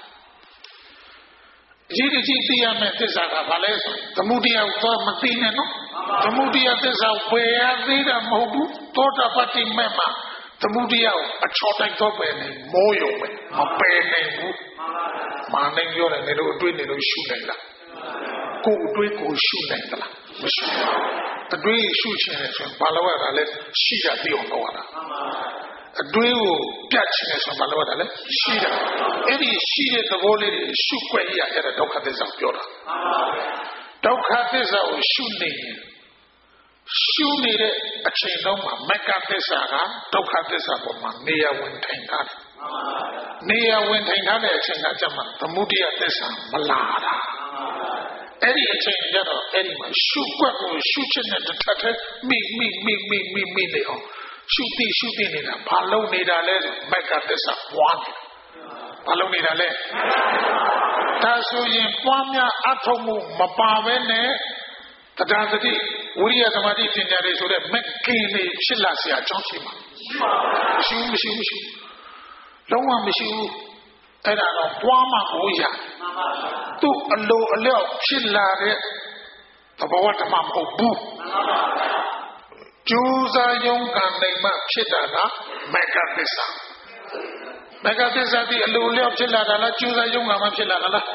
အရေးတကြီးသိရမယ်သစ္စာကဘာလဲဆိုသမုဒယကိုမသိနဲ့နော်သမုဒယသစ္စာဝယ်ရသေးတာမဟုတ်ဘူးသောတာပတ္တိမေမှာသမုဒယကိုအချော်တိုက်တော့ပဲနေမိုးယုံပဲမပယ်နိုင်ဘူးမာနိုင်ပြောတယ်နေလို့အတွေ့နေလို့ရှုနိုင်လားကိုယ်အတွေ့ကိုရှုနိုင်သလားမရှိဘူးအတွေ့ရှုချင်တယ်ဆိုရင်ဘာလို့ရတာလဲရှိတာသိအောင်လုပ်ရတာအတွေ့ကိုပြတ်ချင်တယ်ဆိုရင်ဘာလို့ရတာလဲရှိတာအဲ့ဒီရှိတဲ့သဘောလေးတွေရှုွက်ရအဲ့ဒါဒုက္ခသစ္စာပြောတာဒုက္ခသစ္စာကိုရှုနေရင်ရှုနေတဲ့အချိန်လုံးမှာမက္ကသစ္စာကဒုက္ခသစ္စာပေါ်မှာနေရာဝင်ထိုင်ထားတယ်နေရာဝင်ထိုင်ထားတဲ့အချိန်ကကြမှာသမုဒယသစ္စာမလာတာအဲ့ဒီအချိန်ကျတော့အဲ့ဒီမှာရှုွက်ကိုရှုချင်တဲ့တစ်ထပ်ထဲမိမိမိမိမိမိနေအောင်ရှုတိရှုတိနေတာဘာလုံးနေတာလဲဆိုမက္ကသစ္စာပွားနေဘာလုံးနေတာလဲဒါဆိုရင်ပွားများအထောက်မှုမပါဘဲနဲ့တရားစတိဝိရိယသမာဓိပညာတွေဆိုတဲ့မက်ကင်းတွေဖြစ်လာเสียအကြောင်းရှိမှာမရှိဘူးမရှိဘူးမရှိဘူးလုံးဝမရှိဘူးအဲ့ဒါတော့ပွားမှကိုရသူ့အလိုအလျောက်ဖြစ်လာတဲ့သဘောဓမ္မမဟုတ်ဘူးကျိုးစားယုံကံနိုင်မှဖြစ်တာကမက္ကသစ္စာမက္ကသစ္စာဒီအလိုအလျောက်ဖြစ်လာတာလားကျိုးစားယုံကံမှဖြစ်လာတာလား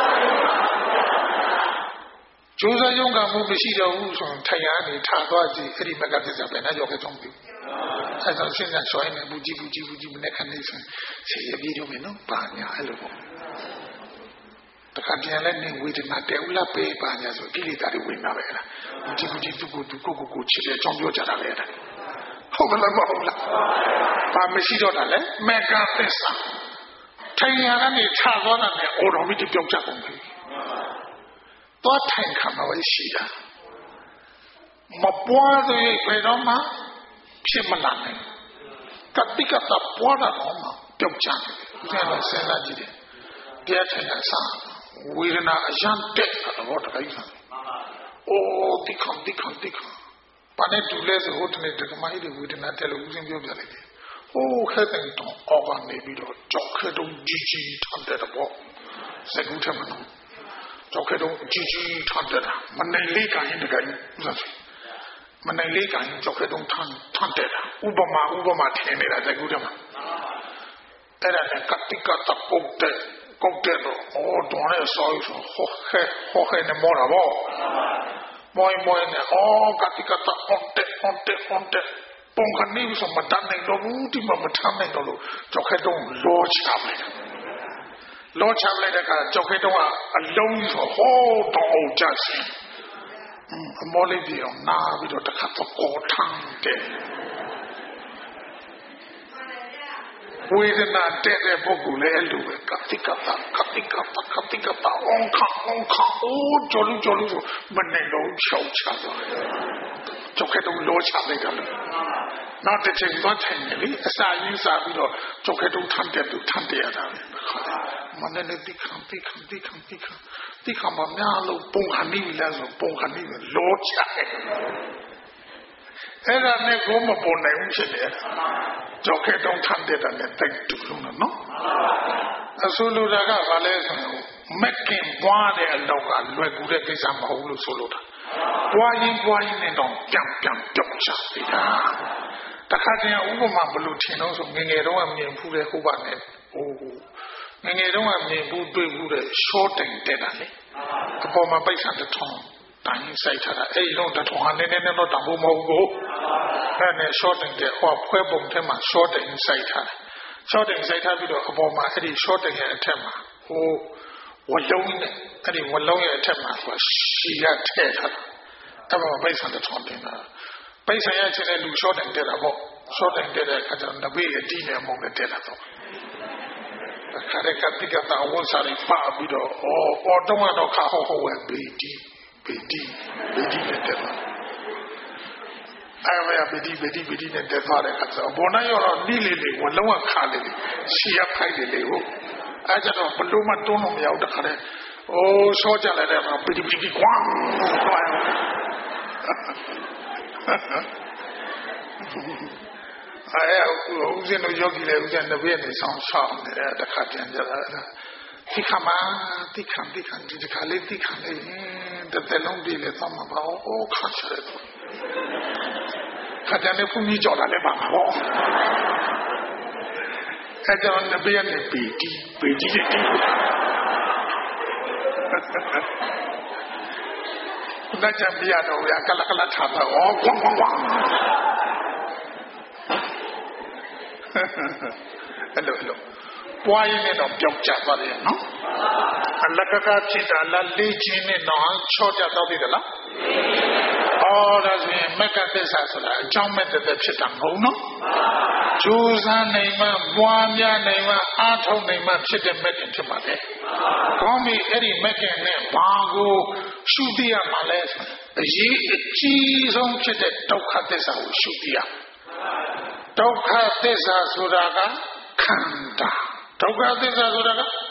ကျိုးစားယုံကံမှုမရှိတော့ဘူးဆိုရင်ထိုင်ရနေထားသွားကြည့်အဲ့ဒီမက္ကသစ္စာပဲနဲ့ရောက်ခဲ့ဆုံးပြီအဲ့ဒါစဉ်းစားဆွဲနေဘူးကြည့်ဘူးကြည့်ဘူးကြည့်မနဲ့ခဏနေဆိုဆေးရပြီးတော့မယ်နော်ပါညာအဲ့လိုပေါ့တခါတည်းလည်းနေဝေဒနာတဲဥလာပေးပါညာဆိုကိလေသာတွေဝင်လာပဲအဲ့ဒါကြည့်ဘူးကြည့်သူကိုသူကိုကိုကိုချစ်တဲ့အကြောင်းပြောကြတာပဲအဲ့ဒါဟုတ်ကလားမဟုတ်လားဘာမရှိတော့တာလဲမက္ကသစ္စာထိုင်ရကနေထားသွားတာနဲ့အော်တော်မီပြောက်ကြကုန်ပြီတော့ထိုင်ခံတော့ရှိတာမပွားသေးဘယ်တော့မှဖြစ်မလာနိုင်ကတိကတပွားတာတော့မှပြုတ်ချတယ်ဒါတော့စဉ်းစားကြည့်တယ်တရားထိုင်တာစားဝေဒနာအရန်တက်တော့တခါကြီးစားအိုးတိခမ်တိခမ်တိခမ်ပါနေတူလဲဆိုဟိုတနေ့တကမိုင်းတွေဝေဒနာတက်လို့ဦးစင်းပြောပြလိုက်တယ်ဟိုးခဲတဲ့တော့အောက်ကနေပြီးတော့ကြောက်ခဲတော့ကြီးကြီးထမ်းတဲ့တော့စကူထမလို့ကြောက်ခဲတော့ကြီးကြီးထမ်းတဲ့မနိုင်လေးကရင်တကယ်ဦးစားမနိုင်လေးကရင်ကြောက်ခဲတော့ထမ်းထမ်းတဲ့ဥပမာဥပမာထင်နေတာစကူထမအဲ့ဒါနဲ့ကတိကတပုတ်တဲ့ကုတ်တဲ့တော့အော်တော်ရဲဆောရဆိုဟောခဲဟောခဲနဲ့မောတာဗောမွိုင်းမွိုင်းနဲ့အော်ကတိကတအွန်တဲ့အွန်တဲ့အွန်တဲ့ပုံခဏီဆိုမတတ်နိုင်တော့ဘူးဒီမှာမထမ်းနိုင်တော့လို့ကြောက်ခဲတော့လောချလိုက်လောချလိုက်တဲ့အခါကြောက်ခဲတော့အလုံးဆိုဟောတော့အောင်ကြစီအမောလေးပြေအောင်နာပြီးတော့တစ်ခါတော့ကောထမ်းတဲ့ဝေဒနာတဲ့တဲ့ပုဂ္ဂိုလ်လည်းအဲ့လိုပဲကတိကပကတိကပကတိကပအောင်ခအောင်ခအိုးကြော်လူကြော်လူဆိုမနိုင်တော့ဖြောက်ချသွားတယ်ကြောက်ခဲ့တော့လောချလိုက်တယ်နောက်တစ်ချိန်သွားထိုင်တယ်လေအစာရင်းစားပြီးတော့ကြောက်ခဲ့တော့ထမ်းတဲ့သူထမ်းတဲ့ရတာပဲမနဲ့လည်းတိခံတိခံတိခံတိခံတိခံမများလို့ပုံခဏိလဲဆိုပုံခဏိလောချတယ်အဲ့ဒါနဲ့ကိုမပေါ်နိုင်ဘူးဖြစ်တယ်ကြောက်ခဲတော့ထမ်းတဲ့တာနဲ့တိုက်တူလို့နော်အဆူလူတာကဘာလဲဆိုတော့မက်ကင်ပွားတဲ့အလောက်ကလွယ်ကူတဲ့ကိစ္စမဟုတ်လို့ဆိုလို့တာပွားရင်ပွားရင်နဲ့တော့ပြန်ပြန်ပြောက်ချသေးတာတခါတည်းဥပမာဘလို့ထင်တော့ဆိုငငယ်တော့မြင်ဘူးလေဟုတ်ပါနဲ့ဟိုငငယ်တော့မြင်ဘူးတွေ့ဘူးတဲ့ short တိုင်တက်တာလေအပေါ်မှာပိတ်ဆံတစ်ထုံးတိုင်းဆိုင်ထားတာအဲ့လုံးတစ်ထုံးဟာနည်းနည်းတော့တောင်ဖို့မဟုတ်ဘူးအဲ့နဲ့ short တိုင်တဲ့ဟောဖွဲပုံထဲမှာ short တိုင်ဆိုင်ထားတယ် short တိုင်ဆိုင်ထားပြီးတော့အပေါ်မှာအဲ့ဒီ short တိုင်ရဲ့အထက်မှာဟိုဝလုံးနဲ့အဲ့ဒီဝလုံးရဲ့အထက်မှာဆိုရှီရထဲထားတာအဲ့မှာပိတ်ဆံတစ်ထုံးတင်တာပိတ်ဆံရချင်တဲ့လူ short တိုင်တက်တာပေါ့ short တိုင်တက်တဲ့အခါကျတော့တပည့်အတီးနဲ့မုံနဲ့တက်တာတော့ခါရကတိကတာဝန်စားပြီးပါပြီးတော့အော်အော်တော့တော့ခါဟောဟောဝဲဘေဒီဘေဒီဘေဒီနဲ့တက်တာအဲ့မရပတိပတိပတိနဲ့တက်သွားတဲ့အခါကျတော့ဘောနိုင်ရောတော့နီးလေးလေးဝလုံးဝခါလေးလေးရှီရဖိုက်လေးလေးကိုအဲ့ကျတော့ဘလို့မှတွန်းလို့မရဘူးတခါတည်းအိုးဆောကြလိုက်တဲ့မှာပတိပတိကွာအဲ့ဦးဇင်းတို့ယောဂီလည်းဦးဇင်းတစ်ပြည့်နေဆောင်ဆောင်နေတဲ့တခါပြန်ကြတာတိခမတိခတိခဒီတခါလေးတိခလေးတဲ့တဲ့လုံးဒီလေသမဘာအိုးခါချရတော့ခါတဲ့ဖူးကြီးကြော်တာလည်းပါမှာပေါ့အဲ့ကြောင့်နဘေးကနေပီတီပီတီတီ那讲比亚洲呀，嘎啦嘎啦差不哦，咣咣咣。hello hello， ပွားရင်းနဲ့တော့ပျောက်ကျသွားတယ်နော်အလကကဖြစ်တာလားလေးချင်းနဲ့တော့ချော့ကျသွားပြီလားအော်ဒါဆိုရင်မက္ကသစ္စာဆိုတာအကြောင်းမဲ့တဲ့ဖြစ်တာမဟုတ်နော်ကျိုးစားနိုင်မှပွားများနိုင်မှအားထုတ်နိုင်မှဖြစ်တဲ့မက္ကဖြစ်ပါတယ်ကောင်းပြီအဲ့ဒီမက္ကနဲ့ဘာကိုရှုသိရမှာလဲအရေးအကြီးဆုံးဖြစ်တဲ့ဒုက္ခသစ္စာကိုရှုသိရဒုက္ခသစ္စာဆိုတာကခန္ဓာဒုက္ခသစ္စာဆိုတာ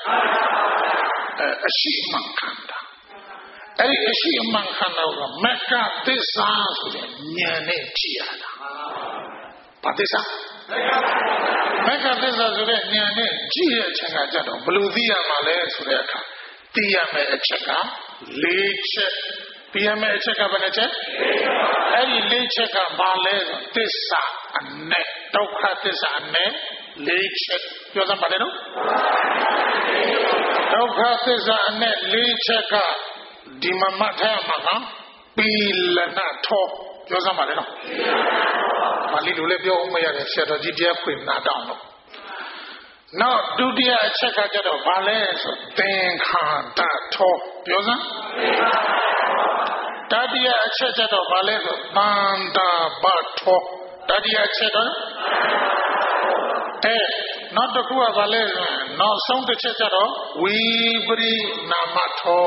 ကအရှိမှန်ခန္ဓာအဲ့ဒီအရှိမှန်ခန္ဓာကမက္ကသစ္စာဆိုတဲ့ဉာဏ်နဲ့ကြည့်ရတာဘာသစ္စာမက္ကသစ္စာဆိုတဲ့ဉာဏ်နဲ့ကြည့်ရတဲ့အချိန်ကကြတော့ဘယ်လိုသိရမှာလဲဆိုတဲ့အခါသိရမယ့်အချက်ကလေးချက်သိရမယ့်အချက်ကဘယ်နှချက်အဲ့ဒီလေးချက်ကဘာလဲဆိုသစ္စာအနက်ဒုက္ခသစ္စာအနက်လေးချက်ပြောစမ်းပါလေနော်ဒုက္ခသစ္စာအနက်လေးချက်ကဒီမှာမှတ်ထားမှာကပီလနာထောပြောစမ်းပါလေနော်ပါဠိလိုလည်းပြောအောင်မရတယ်ဆရာတော်ကြီးတရားဖွင့်နာတောင်းတော့နောက်ဒုတိယအချက်ကကြတော့ဘာလဲဆိုသင်္ခါတထောပြောစမ်းတတိယအချက်ကြတော့ဘာလဲဆိုသန္တာပထောတတိယအချက်တော့အဲနောက်တစ်ခုကဘာလဲဆိုနောက်ဆုံးတစ်ချက်ကြတော့ဝိပရိနာမထော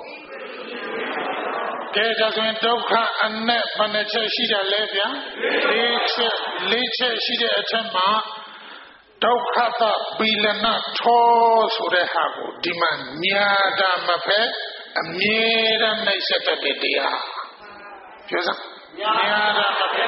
ကဲဒါဆိုရင်ဒုက္ခအနက်ဘယ်နှချက်ရှိတယ်လဲဗျာလေးချက်လေးချက်ရှိတဲ့အချက်မှာဒုက္ခသပီလနာထောဆိုတဲ့ဟာကိုဒီမှာညာတာမဖက်အမြဲတမ်းနှိမ့်ဆက်တဲ့တရားပြောစမ်းညာတာမဖက်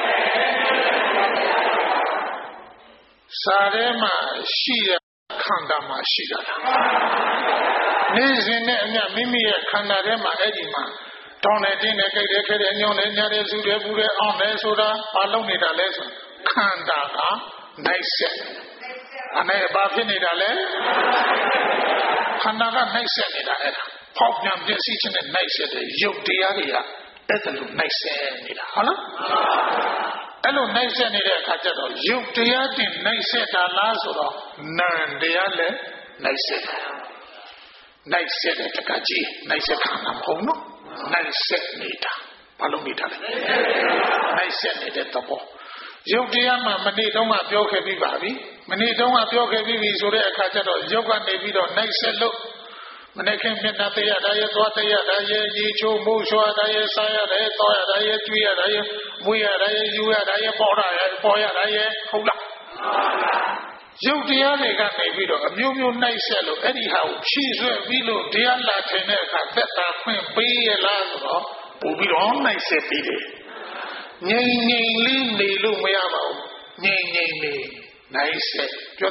စာထဲမှာရှိတဲ့ခန္ဓာမှာရှိတာလားနေ့စဉ်နဲ့အမျှမိမိရဲ့ခန္ဓာထဲမှာအဲ့ဒီမှာတောင်းနေတင်းနေကြိတ်တယ်ခဲတယ်ညောင်းနေညတယ်စုတယ်ပူတယ်အောင်တယ်ဆိုတာဘာလုပ်နေတာလဲဆိုခန္ဓာကနိုင်ဆက်အနေဘာဖြစ်နေတာလဲခန္ဓာကနိုင်ဆက်နေတာအဲ့ဒါဖောက်ပြန်ပြည့်စည်ခြင်းနဲ့နိုင်ဆက်တဲ့ရုပ်တရားတွေကအဲ့ဒါလိုနိုင်ဆက်နေတာဟုတ်လားအဲ့လိုနိုင်ဆက်နေတဲ့အခါကျတော့ရုပ်တရားတင်နိုင်ဆက်တာလားဆိုတော့နာမ်တရားလည်းနိုင်ဆက်တာနိုင်ဆက်တဲ့တကကြီးနိုင်ဆက်ခန္ဓာမဟုတ်နော်နိုင်ဆက်နေတာဘာလို့နေတာလဲနိုင်ဆက်နေတဲ့သဘောရုပ်တရားမှမနေ့တုန်းကပြောခဲ့ပြီးပါပြီမနေ့တုန်းကပြောခဲ့ပြီးပြီဆိုတဲ့အခါကျတော့ရုပ်ကနေပြီးတော့နိုင်ဆက်လို့မနေ့ကမျက်နှာတရားရရဲ့သွားတရားရရဲ့ရေချိုးမိုးရွှာရဲ့စားရရဲ့တောရရဲ့ကျွေးရရဲ့မွေးရရဲ့ယူရရဲ့ပေါ်ရရဲ့ပေါ်ရရဲ့ဟုတ်လားရုပ်တရားတွေကနေပြီးတော့အမျိုးမျိုးနှိုက်ဆက်လို့အဲ့ဒီဟာကိုဖြည့်ဆွဲပြီးလို့တရားလာထင်တဲ့အခါသက်သာခွင့်ပေးရလားဆိုတော့ပို့ပြီးတော့နှိုက်ဆက်ပြီးတယ်ငြိမ်ငြိမ်လေးနေလို့မရပါဘူးငြိမ်ငြိမ်လေးနှိုက်ဆက်ပြော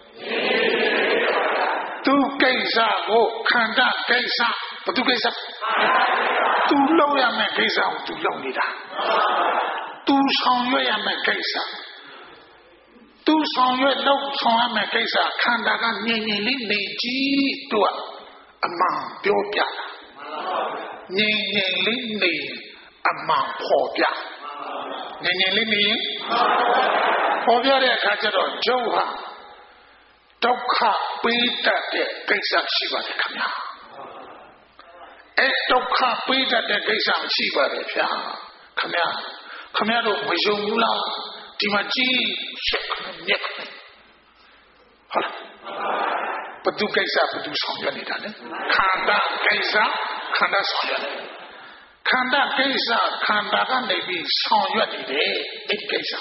သူကိစ္စကိုခန္ဓာကိစ္စဘသူကိစ္စသူလုပ်ရမယ့်ကိစ္စကိုသူလုပ်နေတာသူဆောင်ရွက်ရမယ့်ကိစ္စသူဆောင်ရွက်လုပ်ဆောင်ရမယ့်ကိစ္စခန္ဓာကငြိမ်ငြိမ်လေးနေကြည့်တို့အမှန်ပြောပြတာငြိမ်ငြိမ်လေးနေအမှန်ဖော်ပြငြိမ်ငြိမ်လေးနေဖော်ပြတဲ့အခါကျတော့ကျုပ်ဟာဒုက္ခပေးတတ်တဲ့ကိစ္စရှိပါတယ်ခင်ဗျာအဲဒုက္ခပေးတတ်တဲ့ကိစ္စရှိပါတယ်ဗျာခင်ဗျာခင်ဗျားတို့မယုံဘူးလားဒီမှာကြည့်ချက်မြက်ဟုတ်ဘသူကိစ္စဘသူဆောင်ရွက်နေတာလဲခန္ဓာကိစ္စခန္ဓာဆောင်ရွက်ခန္ဓာကိစ္စခန္ဓာကနေပြီးဆောင်ရွက်နေတယ်အဲ့ဒီကိစ္စ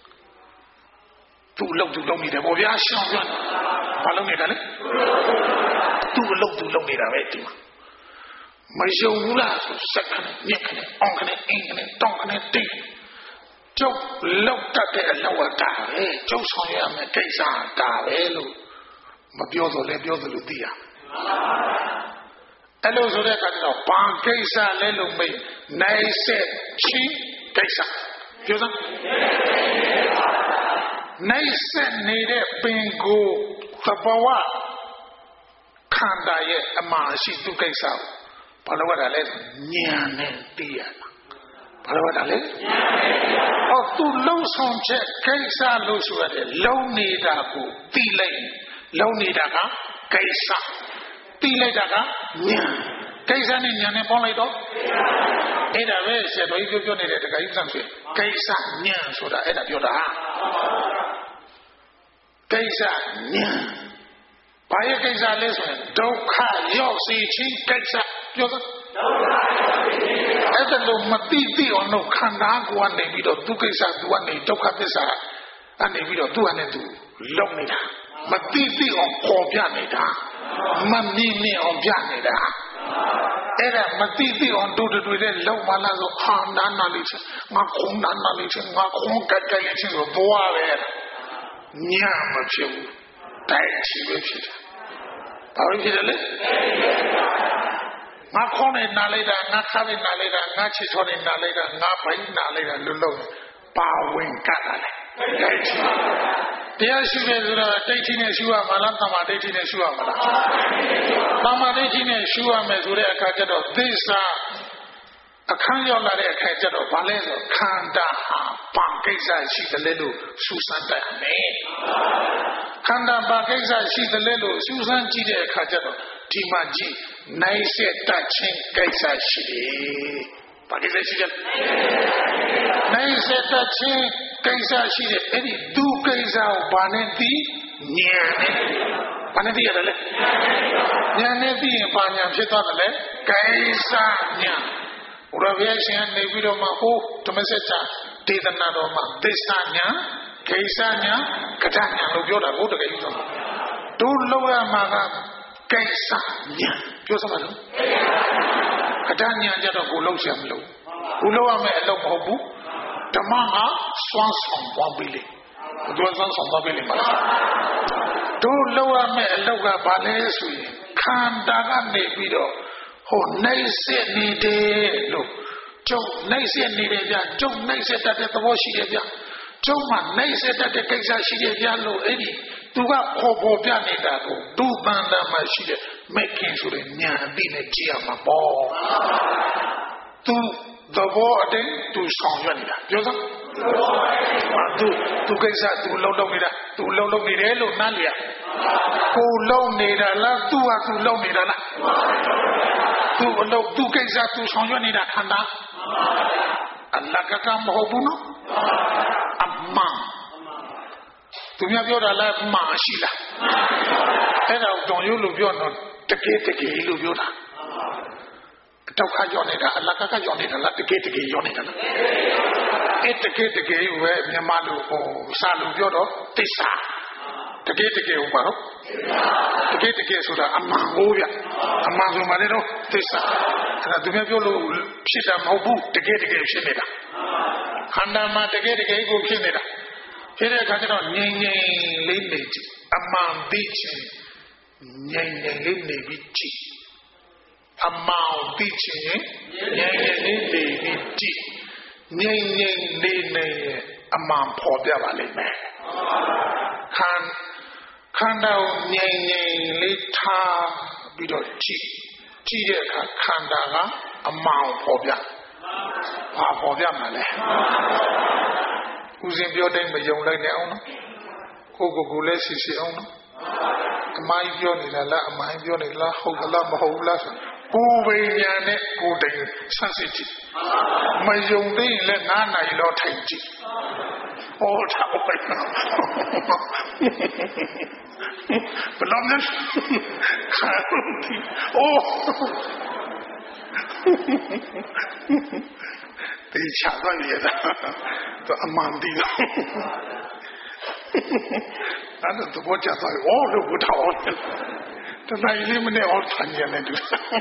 သူ့လုပ်သူလုပ်နေတယ်ဗောဗျာရှောင်ရွက်ဘာလုပ်နေတာလဲသူ့လုပ်သူလုပ်နေတာပဲဒီမှာမယုံဘူးလားဆိုစက်ခနဲ့မြက်ခနဲ့အောင်ခနဲ့အင်းခနဲ့တောင်းခနဲ့တိတ်ကျုပ်လောက်တတ်တဲ့အလောက်ကတာပဲကျုပ်ဆောင်ရမယ်ကိစ္စတာပဲလို့မပြောတော့လဲပြောသလိုသိရအဲ့လိုဆိုတဲ့အခါကျတော့ဘာကိစ္စလဲလို့မေးနိုင်ဆက်ချင်းကိစ္စပြောစမ်းနိုင်ဆက်နေတဲ့ပင်ကိုသဘောဝခန္ဓာရဲ့အမှားရှိသူကိစ္စဘာလို့ရတာလဲဉာဏ်နဲ့သိရတာဘာလို့ရတာလဲဟောသူလုံးဆောင်ချက်ကိစ္စလို့ဆိုရတယ်လုံးနေတာကိုသိလိုက်လုံးနေတာကကိစ္စသိလိုက်တာကဉာဏ်ကိစ္စနဲ့ဉာဏ်နဲ့ပေါင်းလိုက်တော့အဲ့ဒါပဲဆရာတော်ကြီးပြောပြောနေတဲ့တခါကြီးစမ်းဆွေကိစ္စဉာဏ်ဆိုတာအဲ့ဒါပြောတာကိစ္စဉာဏ်ဘာရဲ့ကိစ္စလဲဆိုရင်ဒုက္ခရောက်စေခြင်းကိစ္စပြောစမ်းအဲ့ဒါလို့မတိတိအောင်လို့ခန္ဓာကိုယ်ကနေပြီးတော့သူကိစ္စသူကနေဒုက္ခသစ္စာအနေပြီးတော့သူ့အနေနဲ့သူလုံနေတာမတိတိအောင်ပေါ်ပြနေတာမမြင်မြင်အောင်ပြနေတာအဲ့ဒါမတိတိအောင်တို့တွေတဲ့လုံမလားဆိုခန္ဓာနာလေးချင်းငါခုံနာနာလေးချင်းငါခုံကကြိုက်လေးချင်းဆိုဘဝပဲညမဖြစ်ဘူးတိုက်ချီပဲဖြစ်တာဘာလို့ဖြစ်တယ်လဲငါခေါင်းနဲ့နာလိုက်တာငါခါနဲ့နာလိုက်တာငါချီချောနဲ့နာလိုက်တာငါဘိုင်းနာလိုက်တာလွတ်လုံးပါဝင်ကတ်လာတယ်တရားရှိတယ်ဆိုတော့ဒိဋ္ဌိနဲ့ရှုရမှာလားတမာဒိဋ္ဌိနဲ့ရှုရမှာလားတမာဒိဋ္ဌိနဲ့ရှုရမယ်ဆိုတဲ့အခါကျတော့သစ္စာအခန်းရောက်လာတဲ့အခါကျတော့ဘာလဲဆိုခန္ဓာဟာဘာကိစ္စရှိတယ်လဲလို့စူးစမ်းတတ်မယ်ခန္ဓာဘာကိစ္စရှိတယ်လဲလို့စူးစမ်းကြည့်တဲ့အခါကျတော့ဒီမှာကြည့်နိုင်ဆက်တတ်ခြင်းကိစ္စရှိတယ်ဘာကိစ္စရှိတယ်နိုင်ဆက်တတ်ခြင်းကိစ္စရှိတယ်အဲ့ဒီဒုကိစ္စကိုဘာနဲ့သိဉာဏ်နဲ့ဘာနဲ့သိရတယ်လဲဉာဏ်နဲ့သိရင်ဘာဉာဏ်ဖြစ်သွားတယ်လဲကိစ္စဉာဏ်ဘုရားဗျာရှင်နေပြီးတော့မှဟိုဓမ္မစကြာဒေသနာတော်မှာသစ္စာဉာဏ်ကိစ္စဉာဏ်ကထဉာဏ်လို့ပြောတာဘုဒ္ဓဂိယဆိုတို့လောက်ရမှာကကိစ္စဉာဏ်ပြောစမ်းပါလို့ကထဉာဏ်ကြတော့ကိုလုံးချင်မလို့ကိုလုံးရမယ်အလုပ်မဟုတ်ဘူးဓမ္မကစွမ်းဆောင်သွားပြီလေဘယ်သူစွမ်းဆောင်သွားပြီလဲမလားတို့လောက်ရမယ်အလုပ်ကဘာလဲဆိုရင်ခန္ဓာကနေပြီးတော့ဟိုနှိမ့်ဆက်နေတယ်လို့ကျုပ်နှိမ့်ဆက်နေတယ်ဗျကျုပ်နှိမ့်ဆက်တတ်တဲ့သဘောရှိတယ်ဗျကျုပ်မှနှိမ့်ဆက်တတ်တဲ့ကိစ္စရှိတယ်ဗျလို့အဲ့ဒီသူကပေါ်ပေါ်ပြနေတာကိုဒုပန္နမှာရှိတဲ့မက်ခင်ဆိုတဲ့ညာအသိနဲ့ကြည့်ရမှာပေါ့သူသဘောအတိုင်းသူဆောင်ရွက်နေတာပြောစမ်းသူသူကိစ္စသူလုံးလုံးနေတာသူလုံးလုံးနေတယ်လို့နားလည်ရကိုလုံးနေတာလားသူကသူလုံးနေတာလားသူအလုပ်သူကိစ္စသူဆောင်ရွက်နေတာခန္ဓာအလကကမဟုတ်ဘူးနော်အမှန်သူများပြောတာလားမှန်ရှိလားအဲ့ဒါကိုတောင်ရုပ်လို့ပြောတော့တကယ်တကယ်လို့ပြောတာတောက်ခါကြောနေတာအလကကကြောနေတာလားတကယ်တကယ်ကြောနေတာလားအဲ့တကယ်တကယ်ပဲမြန်မာလူဟိုစာလူပြောတော့သစ္စာတကယ်တကယ်ဟိုပါတော့တကယ်တကယ်ဆိုတာအမှန်ကိုဗျအမှန်ဆိုမှလည်းတော့သစ္စာအဲ့ဒါသူများပြောလို့ဖြစ်တာမဟုတ်ဘူးတကယ်တကယ်ဖြစ်နေတာခန္ဓာမှာတကယ်တကယ်ကိုဖြစ်နေတာဖြစ်တဲ့အခါကျတော့ငြိမ်ငြိမ်လေးနေကြည့်အမှန်သိချင်းငြိမ်ငြိမ်လေးနေပြီးကြည့်အမှန်သိချင်းငြိမ်ငြိမ်လေးနေပြီးကြည့်ငြိမ်ငြိမ်လေးနေအမှန်ပေါ်ပြပါလိမ့်မယ်ခန္ခန္ဓာကိုငြိမ်ငြိမ်လေးထားပြီးတော့ကြည့်ကြည့်တဲ့အခါခန္ဓာကအမှန်ပေါ်ပြဘာပေါ်ပြမှာလဲဦးစင်ပြောတိုင်းမယုံလိုက်နဲ့အောင်နော်ကိုကိုကိုလည်းစီစီအောင်နော်အမိုင်းပြောနေတာလားအမိုင်းပြောနေလားဟုတ်လားမဟုတ်လားဆိုကိုယ်ပညာနဲ့ကိုယ်တိုင်ဆန်းစစ်ကြည့်မယုံသေးရင်လည်းနားနိုင်တော့ထိုင်ကြည့်ဟောထားပါဘယ်လိုလဲအိုးတေချာသွားပြီလားသူအမှန်တည်းတော့အဲ့ဒါတော့ကြာသွားအော်လို့ဘုထောင်းတယ်တနိုင်လေးမနဲ့အော်ဆန်ရတယ်သူ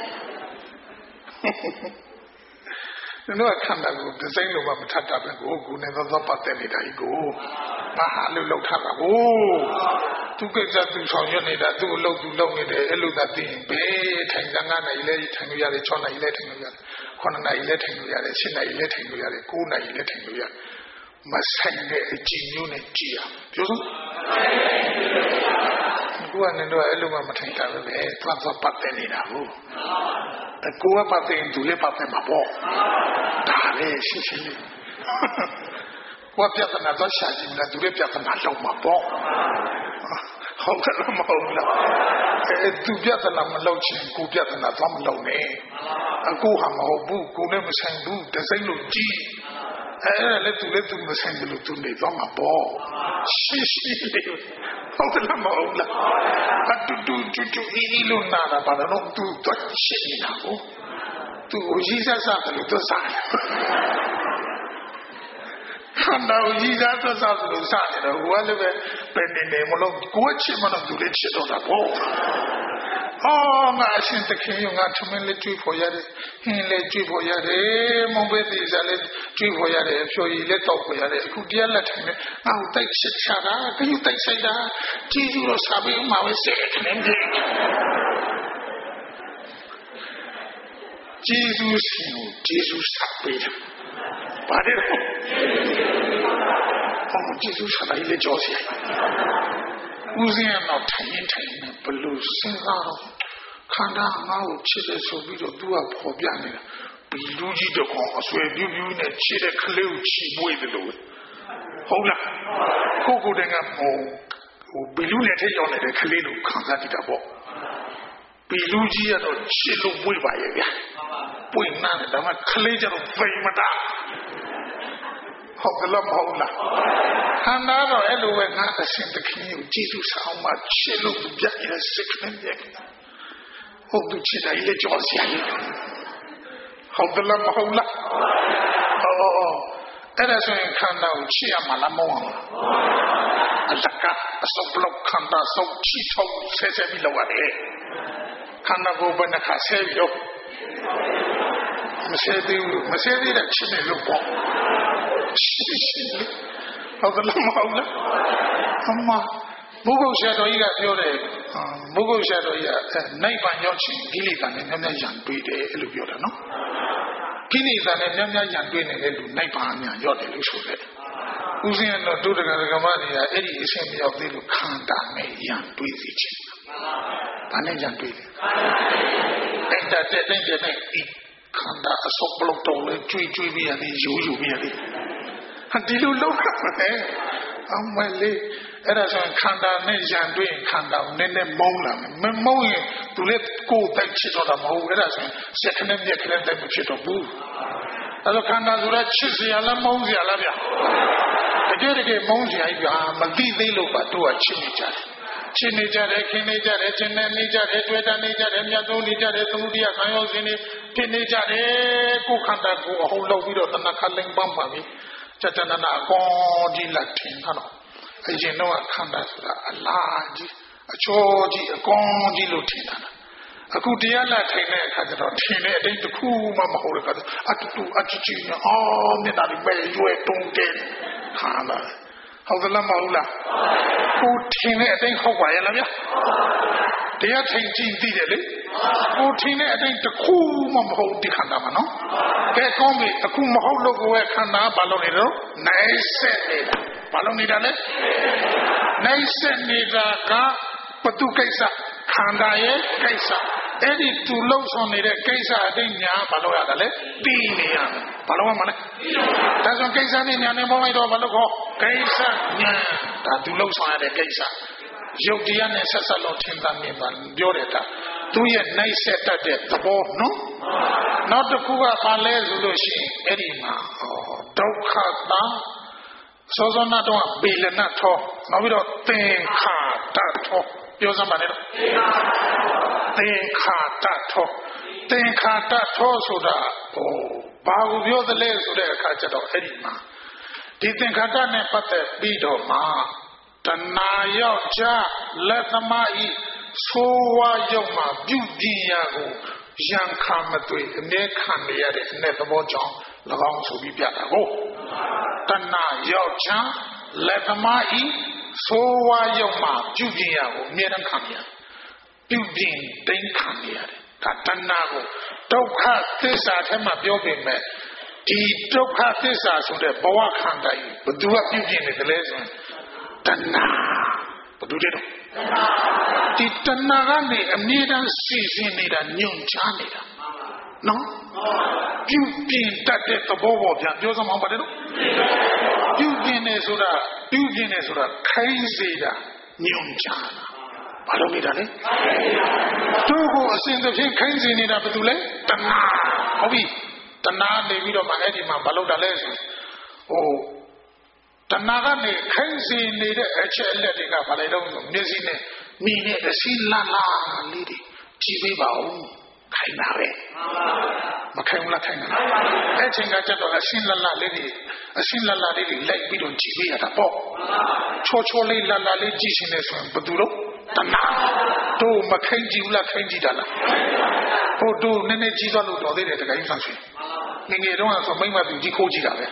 တို့အခမ်းအနားကိုဒီဇိုင်းလိုမှမထပ်တာပဲကိုကိုနဲ့သောသောပတ်တဲ့နေတာကြီးကိုဘာလို့လောက်ထားတာကိုသူကိစ္စသူဆောင်ရွက်နေတာသူ့အလုပ်သူလုပ်နေတယ်အဲ့လိုသာသိရင်ဘယ်ထိုင်စံငါးနိုင်လဲထိုင်လို့ရတယ်၆နိုင်လဲထိုင်လို့ရတယ်ခုနှစ်နိုင်လဲထိုင်လို့ရတယ်၈နိုင်လဲထိုင်လို့ရတယ်၉နိုင်လဲထိုင်လို့ရတယ်မဆိုင်တဲ့အကြည့်မျိုးနဲ့ကြည့်ရပြောစို့ကိုကလည်းတော့အဲ့လိုမှမထိုင်တာပဲသွားသွားပတ်တဲ့နေတာကိုအကိုကပတ်တဲ့သူလည်းပတ်တဲ့မှာပေါ့ဒါလည်းရှင်းရှင်းလေးကိုကပြဿနာတော့ရှာကြည့်လားသူလည်းပြဿနာလောက်မှာပေါ့ဟုတ်ကဲ့မဟုတ်လားအဲသူပြဿနာမလောက်ချင်ကိုပြဿနာသွားမလောက်နဲ့အကိုဟာမဟုတ်ဘူးကိုလည်းမဆိုင်ဘူးတစိမ့်လို့ကြည့်အဲ့လေသူလည်းသူမဆိုင်ဘူးသူနေသွားမှာပေါ့ရှင်းရှင်းလေးဟုတ်ကဲ့မဟုတ်လားအတူတူတူတူအီလို့နာတာဘာလို့သူတော့ရှင်းနေတာကိုသူရေးစားစားတယ်လို့သူစားခန္ဓာကိုကြီးစားသက်သက်လို့စနေတော့ဟိုကလည်းပဲပဲနေနေမလို့ကိုယ်ချစ်မလို့သူလည်းချစ်တော့တာပေါ့အော်ငါအရှင်တခင်ကငါထမင်းလေးကျွေးဖို့ရတယ်ဟင်းလေးကျွေးဖို့ရတယ်မုံပဲသေးစားလေးကျွေးဖို့ရတယ်အဖြိုရည်လေးတောက်ဖို့ရတယ်အခုတရားလက်ထိုင်နေငါ့ကိုတိုက်ချစ်ချတာခရုတိုက်ဆိုင်တာကြည့်လို့စားပြီးမှပဲစိတ်ကနေတယ်ဂျေဇုရှင်ကိုဂျေဇုစားပေးတယ်ပါတယ်ဟောဂျေဇုစားတယ်လေကြောစီဦးစင်းတော့ထိုင်ရင်ထိုင်နေဘလို့စဉ်းစားတော့ခန္ဓာငါ့ကိုချစ်တယ်ဆိုပြီးတော့သူကပေါ်ပြနေတာဘီလူကြီးတကောင်အဆွဲပြူးပြူးနဲ့ချစ်တဲ့ကလေးကိုချီမွေးတယ်လို့ဟုတ်လားကိုကိုတည်းကဟိုဟိုဘီလူနဲ့ထိရောက်နေတဲ့ကလေးကိုခံစားကြည့်တာပေါ့ဘီလူကြီးကတော့ချစ်လို့မွေးပါရဲ့ဗျာပွင့်နာတယ်ဒါမှကလေးကျတော့ဖိမတာဟုတ်ကလားမဟုတ်လားခန္ဓာတော့အဲ့လိုပဲငါအရှင်တခင်ကိုကြည့်သူဆောင်မှချစ်လို့ပြည့်ရစိတ်နဲ့ပြည့်ဟုတ်သူချစ်တယ်လေကြောစီရတယ်ဟုတ်ကလားမဟုတ်လားဟောအဲ့ဒါဆိုရင်ခန္ဓာကိုချစ်ရမှာလားမဟုတ်လားအလကအစုပ်ဘလောက်ခန္ဓာစုပ်ချစ်ထုတ်ဆဲဆဲပြီးလောက်ရတယ်ခန္ဓာကိုယ်ဘယ်နှခါဆဲပြီးတော့မဆဲသေးဘူးမဆဲသေးတဲ့ချစ်တယ်လို့ပေါ့ဟုတ်ကဲ့မဟုတ်လားအမဘုဂုတ်ဆရာတော်ကြီးကပြောတယ်ဘုဂုတ်ဆရာတော်ကြီးကနိုင်ပန်ရောက်ချင်းကိလေသာနဲ့များများရန်တွေ့တယ်အဲ့လိုပြောတာနော်ကိလေသာနဲ့များများရန်တွေ့နေတဲ့လူနိုင်ပန်အများရောက်တယ်လို့ဆိုတယ်ဦးဇင်းကတော့ဒုဒကရကမတွေကအဲ့ဒီအဆင့်မရောက်သေးလို့ခန္ဓာနဲ့ရန်တွေ့စီခြင်းဘာနဲ့ရန်တွေ့လဲအဲ့ဒါတဲ့တဲ့တဲ့ခန္ဓာအစုပ်ဘလောက်တော့လဲကျွေးကျွေးပြီးရတယ်ယူယူပြီးရတယ်ဟာဒီလိုလောက်တယ်အမလေးအဲ့ဒါဆိုခန္ဓာနဲ့ရန်တွေ့ခန္ဓာကိုနည်းနည်းမုန်းလာမယ်မမုန်းရင်သူလည်းကိုယ်တိုက်ချစ်တော့တာမဟုတ်ဘူးအဲ့ဒါဆိုစက်ခနဲ့မြက်ခနဲ့တိုက်မဖြစ်တော့ဘူးအဲ့တော့ခန္ဓာဆိုတာချစ်စရာလားမုန်းစရာလားဗျတကယ်တကယ်မုန်းစရာကြီးဗျာမသိသေးလို့ပါတို့ကချစ်နေကြတယ်ချစ်နေကြတယ်ခင်နေကြတယ်ကျင်နေနေကြတယ်တွေ့တာနေကြတယ်မြတ်သုံးနေကြတယ်သမုဒိယခံရောစင်းနေဖြစ်နေကြတယ်ကိုယ်ခန္ဓာကိုအဟုတ်လောက်ပြီးတော့တဏှာခလိန်ပန်းပါပြီစတဏနာအကောင်ကြီးလက်ထင်တော့အရင်တော့ခန္ဓာဆိုတာအလားကြီးအချောကြီးအကောင်ကြီးလို့ထင်တာအခုတရားလာထိုင်တဲ့အခါကျတော့ထင်တဲ့အတိုင်းတစ်ခုမှမဟုတ်တဲ့အခါအတူတူအချစ်ချင်းအော်မျက်နှာတွေပဲရွယ်တုံးတယ်ခါလာဟုတ်ကလားမဟုတ်လားကိုထင်တဲ့အတိုင်းဟုတ်ပါရဲ့လားဗျာတရားထိုင်ကြည့်သိတယ်လေကိုထင်တဲ့အတိုင်းတစ်ခုမှမဟုတ်ဒီခန္ဓာမှာနော်ကဲကောင်းပြီအခုမဟုတ်လို့ကိုယ်ခန္ဓာဘာလို့နေတော့နိုင်ဆက်နေတာဘာလို့နေတာလဲနိုင်ဆက်နေတာကဘသူကိစ္စခန္ဓာရဲ့ကိစ္စအဲ့ဒီသူလှုပ်ဆောင်နေတဲ့ကိစ္စအတိုင်းညာဘာလို့ရတယ်လဲသိနေရမယ်ဘာလို့မှမလဲဒါဆိုကိစ္စနဲ့ညာနဲ့ပေါင်းလိုက်တော့ဘာလို့ခေါ်ကိစ္စညာဒါသူလှုပ်ဆောင်ရတဲ့ကိစ္စရုပ်တရားနဲ့ဆက်ဆက်လို့ထင်တာမြင်ပါပြောတယ်တာသူရဲ့နိုင်ဆက်တတ်တဲ့သဘောနော်နောက်တစ်ခုကဘာလဲဆိုလို့ရှိရင်အဲ့ဒီမှာဒုက္ခတာစောစောနာတော့ပေလနတ်ထောနောက်ပြီးတော့သင်္ခါတထောပြောစမ်းပါနဲ့တော့သင်္ခါတထောသင်္ခါတထောဆိုတာဟိုဘာကိုပြောသလဲဆိုတဲ့အခါကျတော့အဲ့ဒီမှာဒီသင်္ခါတနဲ့ပတ်သက်ပြီးတော့မှတဏှာယောက်ျားလက်သမားဤဆိုးဝါးရုံမှာပြုပြင်ရကိုရံခါမတွေ့အမြဲခံနေရတဲ့အ내သဘောကြောင့်၎င်းဆိုပြီးပြတာကိုတဏှာယောက်ျားလက်သမားဤဆိုးဝါးရုံမှာပြုပြင်ရကိုအမြဲတမ်းခံရပြုပြင်တိမ်ခံနေရတယ်ဒါတဏှာကိုဒုက္ခသစ္စာထဲမှာပြောပေမဲ့ဒီဒုက္ခသစ္စာဆိုတဲ့ဘဝခန္ဓာကြီးဘယ်သူကပြုပြင်နေတယ်လဲဆိုရင်တဏှာဘယ်သူတဲ့တော့ဒီတဏှာကနေအမြဲတမ်းစီစဉ်နေတာညွန့်ချနေတာနော်ပြုပြင်တတ်တဲ့သဘောပေါ်ပြန်ပြောစမ်းအောင်ပါတယ်နော်ပြုပြင်နေဆိုတာပြုပြင်နေဆိုတာခိုင်းစေတာညွန့်ချတာဘာလို့နေတာလဲတို့ကိုအစဉ်တစ်ဖြင့်ခိုင်းစေနေတာဘာလို့လဲတဏှာဟုတ်ပြီတဏှာနေပြီးတော့မှအဲ့ဒီမှာမလုပ်တာလဲဆိုဟိုတဏှာကနေခိုင်းစေနေတဲ့အချက်အလက်တွေကဘာလဲတော့မျက်စိနဲ့မိနဲ့အစီလာလာလေးတွေကြည့်ပေးပါဦးခိုင်းတာပဲမခိုင်းဘူးလားခိုင်းတာအဲ့ချိန်ကကျတော့အစီလာလာလေးတွေအစီလာလာလေးတွေလိုက်ပြီးတော့ကြည့်ပေးရတာပေါ့ချောချောလေးလာလာလေးကြည့်ရှင်နေဆိုရင်ဘယ်သူတော့တဏှာတို့မခိုင်းကြည့်ဘူးလားခိုင်းကြည့်တာလားဟိုတို့နည်းနည်းကြီးသွားလို့တော်သေးတယ်တကယ်ကြီးဆန်းဆွေငငယ်တုန်းကဆိုမိမသူကြီးခိုးကြည့်တာပဲ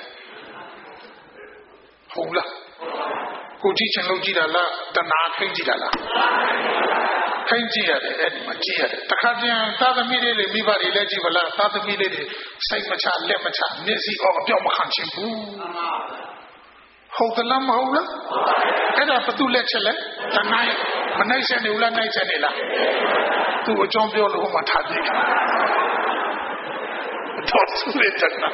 ဟုတ်လားကိုကြည့်ချင်လို့ကြည့်တာလားတဏှာခိုင်းကြည့်တာလားခိုင်းကြည့်ရတယ်အဲ့ဒီမှာကြည့်ရတယ်တခါပြန်သာသမီလေးတွေမိဘတွေလည်းကြည့်ပါလားသာသမီလေးတွေစိတ်မချလက်မချမျက်စိအော်အပြောက်မခံချင်ဘူးဟုတ်သလားမဟုတ်လားအဲ့ဒါဘသူလက်ချက်လဲတဏှာမနိုင်စနေဘူးလားနိုင်စနေလားသူအကြောင်းပြောလို့မှထားကြည့်တော့သူရဲ့တဏှာ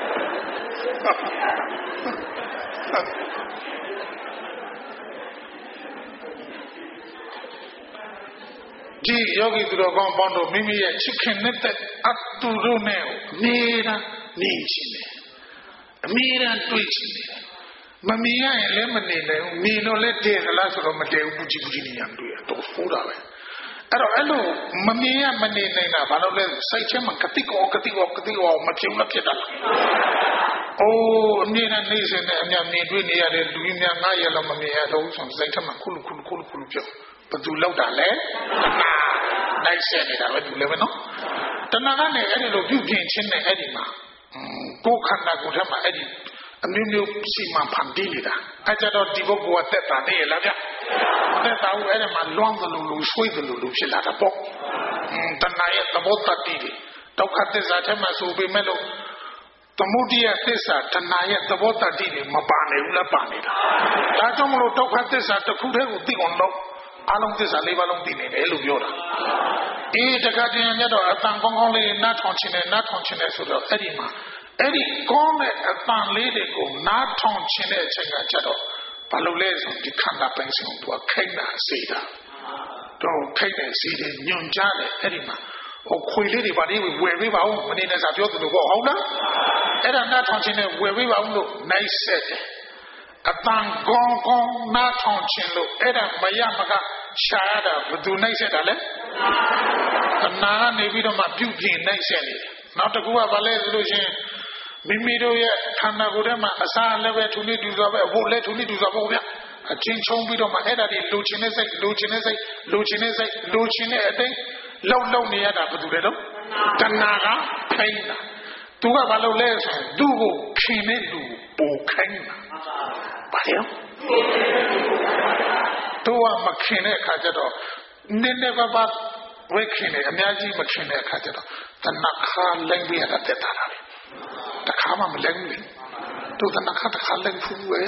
ဒီယောဂီသူတော်ကောင်းပေါင်းတို့မိမိရဲ့ချစ်ခင်နဲ့တဲ့အတူတို့နဲ့အမြဲတမ်းနေချင်တယ်အမြဲတမ်းတွေ့ချင်တယ်မမြင်ရရင်လည်းမနေနိုင်ဘူးမြင်တော့လည်းတည်သလားဆိုတော့မတည်ဘူးပူကြည့်ပူကြည့်နေရတွေ့ရတော့ဖိုးတာပဲအဲ့တော့အဲ့လိုမမြင်ရမနေနိုင်တာဘာလို့လဲစိတ်ထဲမှာကတိကောကတိကောကတိကောမဖြစ်လို့ဖြစ်တာလားအိုးအမြဲတမ်းနေစနေအမြဲမြင်တွေ့နေရတဲ့လူကြီးများငါရလည်းမမြင်ရတော့ဆိုစိတ်ထဲမှာခုလူခုလူခုလူခုလူပြောဘယ်သူလောက်တာလဲနိုင်ဆက်နေတာပဲသူလည်းပဲနော်တဏှာကနေအဲ့ဒီလိုပြုပြင်ခြင်းနဲ့အဲ့ဒီမှာကိုယ်ခန္ဓာကိုယ်ထဲမှာအဲ့ဒီအမျိုးမျိုးစီမံဖန်တီးနေတာအဲ့ကြတော့ဒီပုဂ္ဂိုလ်ကတက်တာနေရလားဗျတက်တာဦးအဲ့ဒီမှာလွမ်းသလိုလိုဆွေးသလိုလိုဖြစ်လာတာပေါ့တဏှာရဲ့သဘောတတိတွေဒုက္ခသစ္စာထဲမှာဆိုပေမဲ့လို့သမုဒိယသစ္စာတဏှာရဲ့သဘောတတိတွေမပါနိုင်ဘူးလားပါနေတာဒါကြောင့်မလို့ဒုက္ခသစ္စာတစ်ခုတည်းကိုသိအောင်လုပ်အလုံးသစ္စာလေးပါးလုံးသိနေတယ်လို့ပြောတာအေးတခါတည်းမြတ်တော့အတန်ကောင်းကောင်းလေးနားထောင်ခြင်းနဲ့နားထောင်ခြင်းနဲ့ဆိုတော့အဲ့ဒီမှာအဲ့ဒီကောင်းတဲ့အတန်လေးတွေကိုနားထောင်ခြင်းတဲ့အချိန်ကကျတော့ဘာလို့လဲဆိုဒီခန္ဓာပိုင်ဆုံးသူကခိမ့်တာစေတာတော့ခိမ့်တဲ့စီတွေညွန်ကြတယ်အဲ့ဒီမှာဟိုခွေလေးတွေပါလေးဝယ်ပေးပါဦးမနေနဲ့စာပြောသလိုပေါ့ဟုတ်လားအဲ့ဒါနားထောင်ခြင်းနဲ့ဝယ်ပေးပါဦးလို့နိုင်ဆက်တယ်အတန်ကောင်းကောင်းနားထောင်ခြင်းလို့အဲ့ဒါမရမကရှာရတာဘယ်သူနိုင်ဆက်တာလဲတဏှာကနေပြီးတော့မှပြုပြင်နိုင်ဆက်နေတယ်နောက်တစ်ခုကဘာလဲဆိုလို့ရှိရင်မိမိတို့ရဲ့ခန္ဓာကိုယ်ထဲမှာအစာလည်းပဲထုံနေတူစွာပဲအဖို့လည်းထုံနေတူစွာပေါ့ဗျာအချင်းချုံပြီးတော့မှအဲ့ဒါတွေလိုချင်တဲ့စိတ်လိုချင်တဲ့စိတ်လိုချင်တဲ့စိတ်လိုချင်တဲ့အတိုင်းလောက်လောက်နေရတာဘယ်သူလဲတော့တဏှာကခိုင်းတာသူကဘာလို့လဲဆိုရင်သူ့ကိုခင်တဲ့လူပိုခိုင်းတာဘာလဲသူကမခင်တဲ့အခါကျတော့နည်းနည်းပါးပါးဝဲခင်တယ်အများကြီးမခင်တဲ့အခါကျတော့တဏှာခါလိုက်ပြရတာတက်တာလေတခါမှမလဲဘူးသူတဏှာခါတခါလိုက်ဖူးပဲ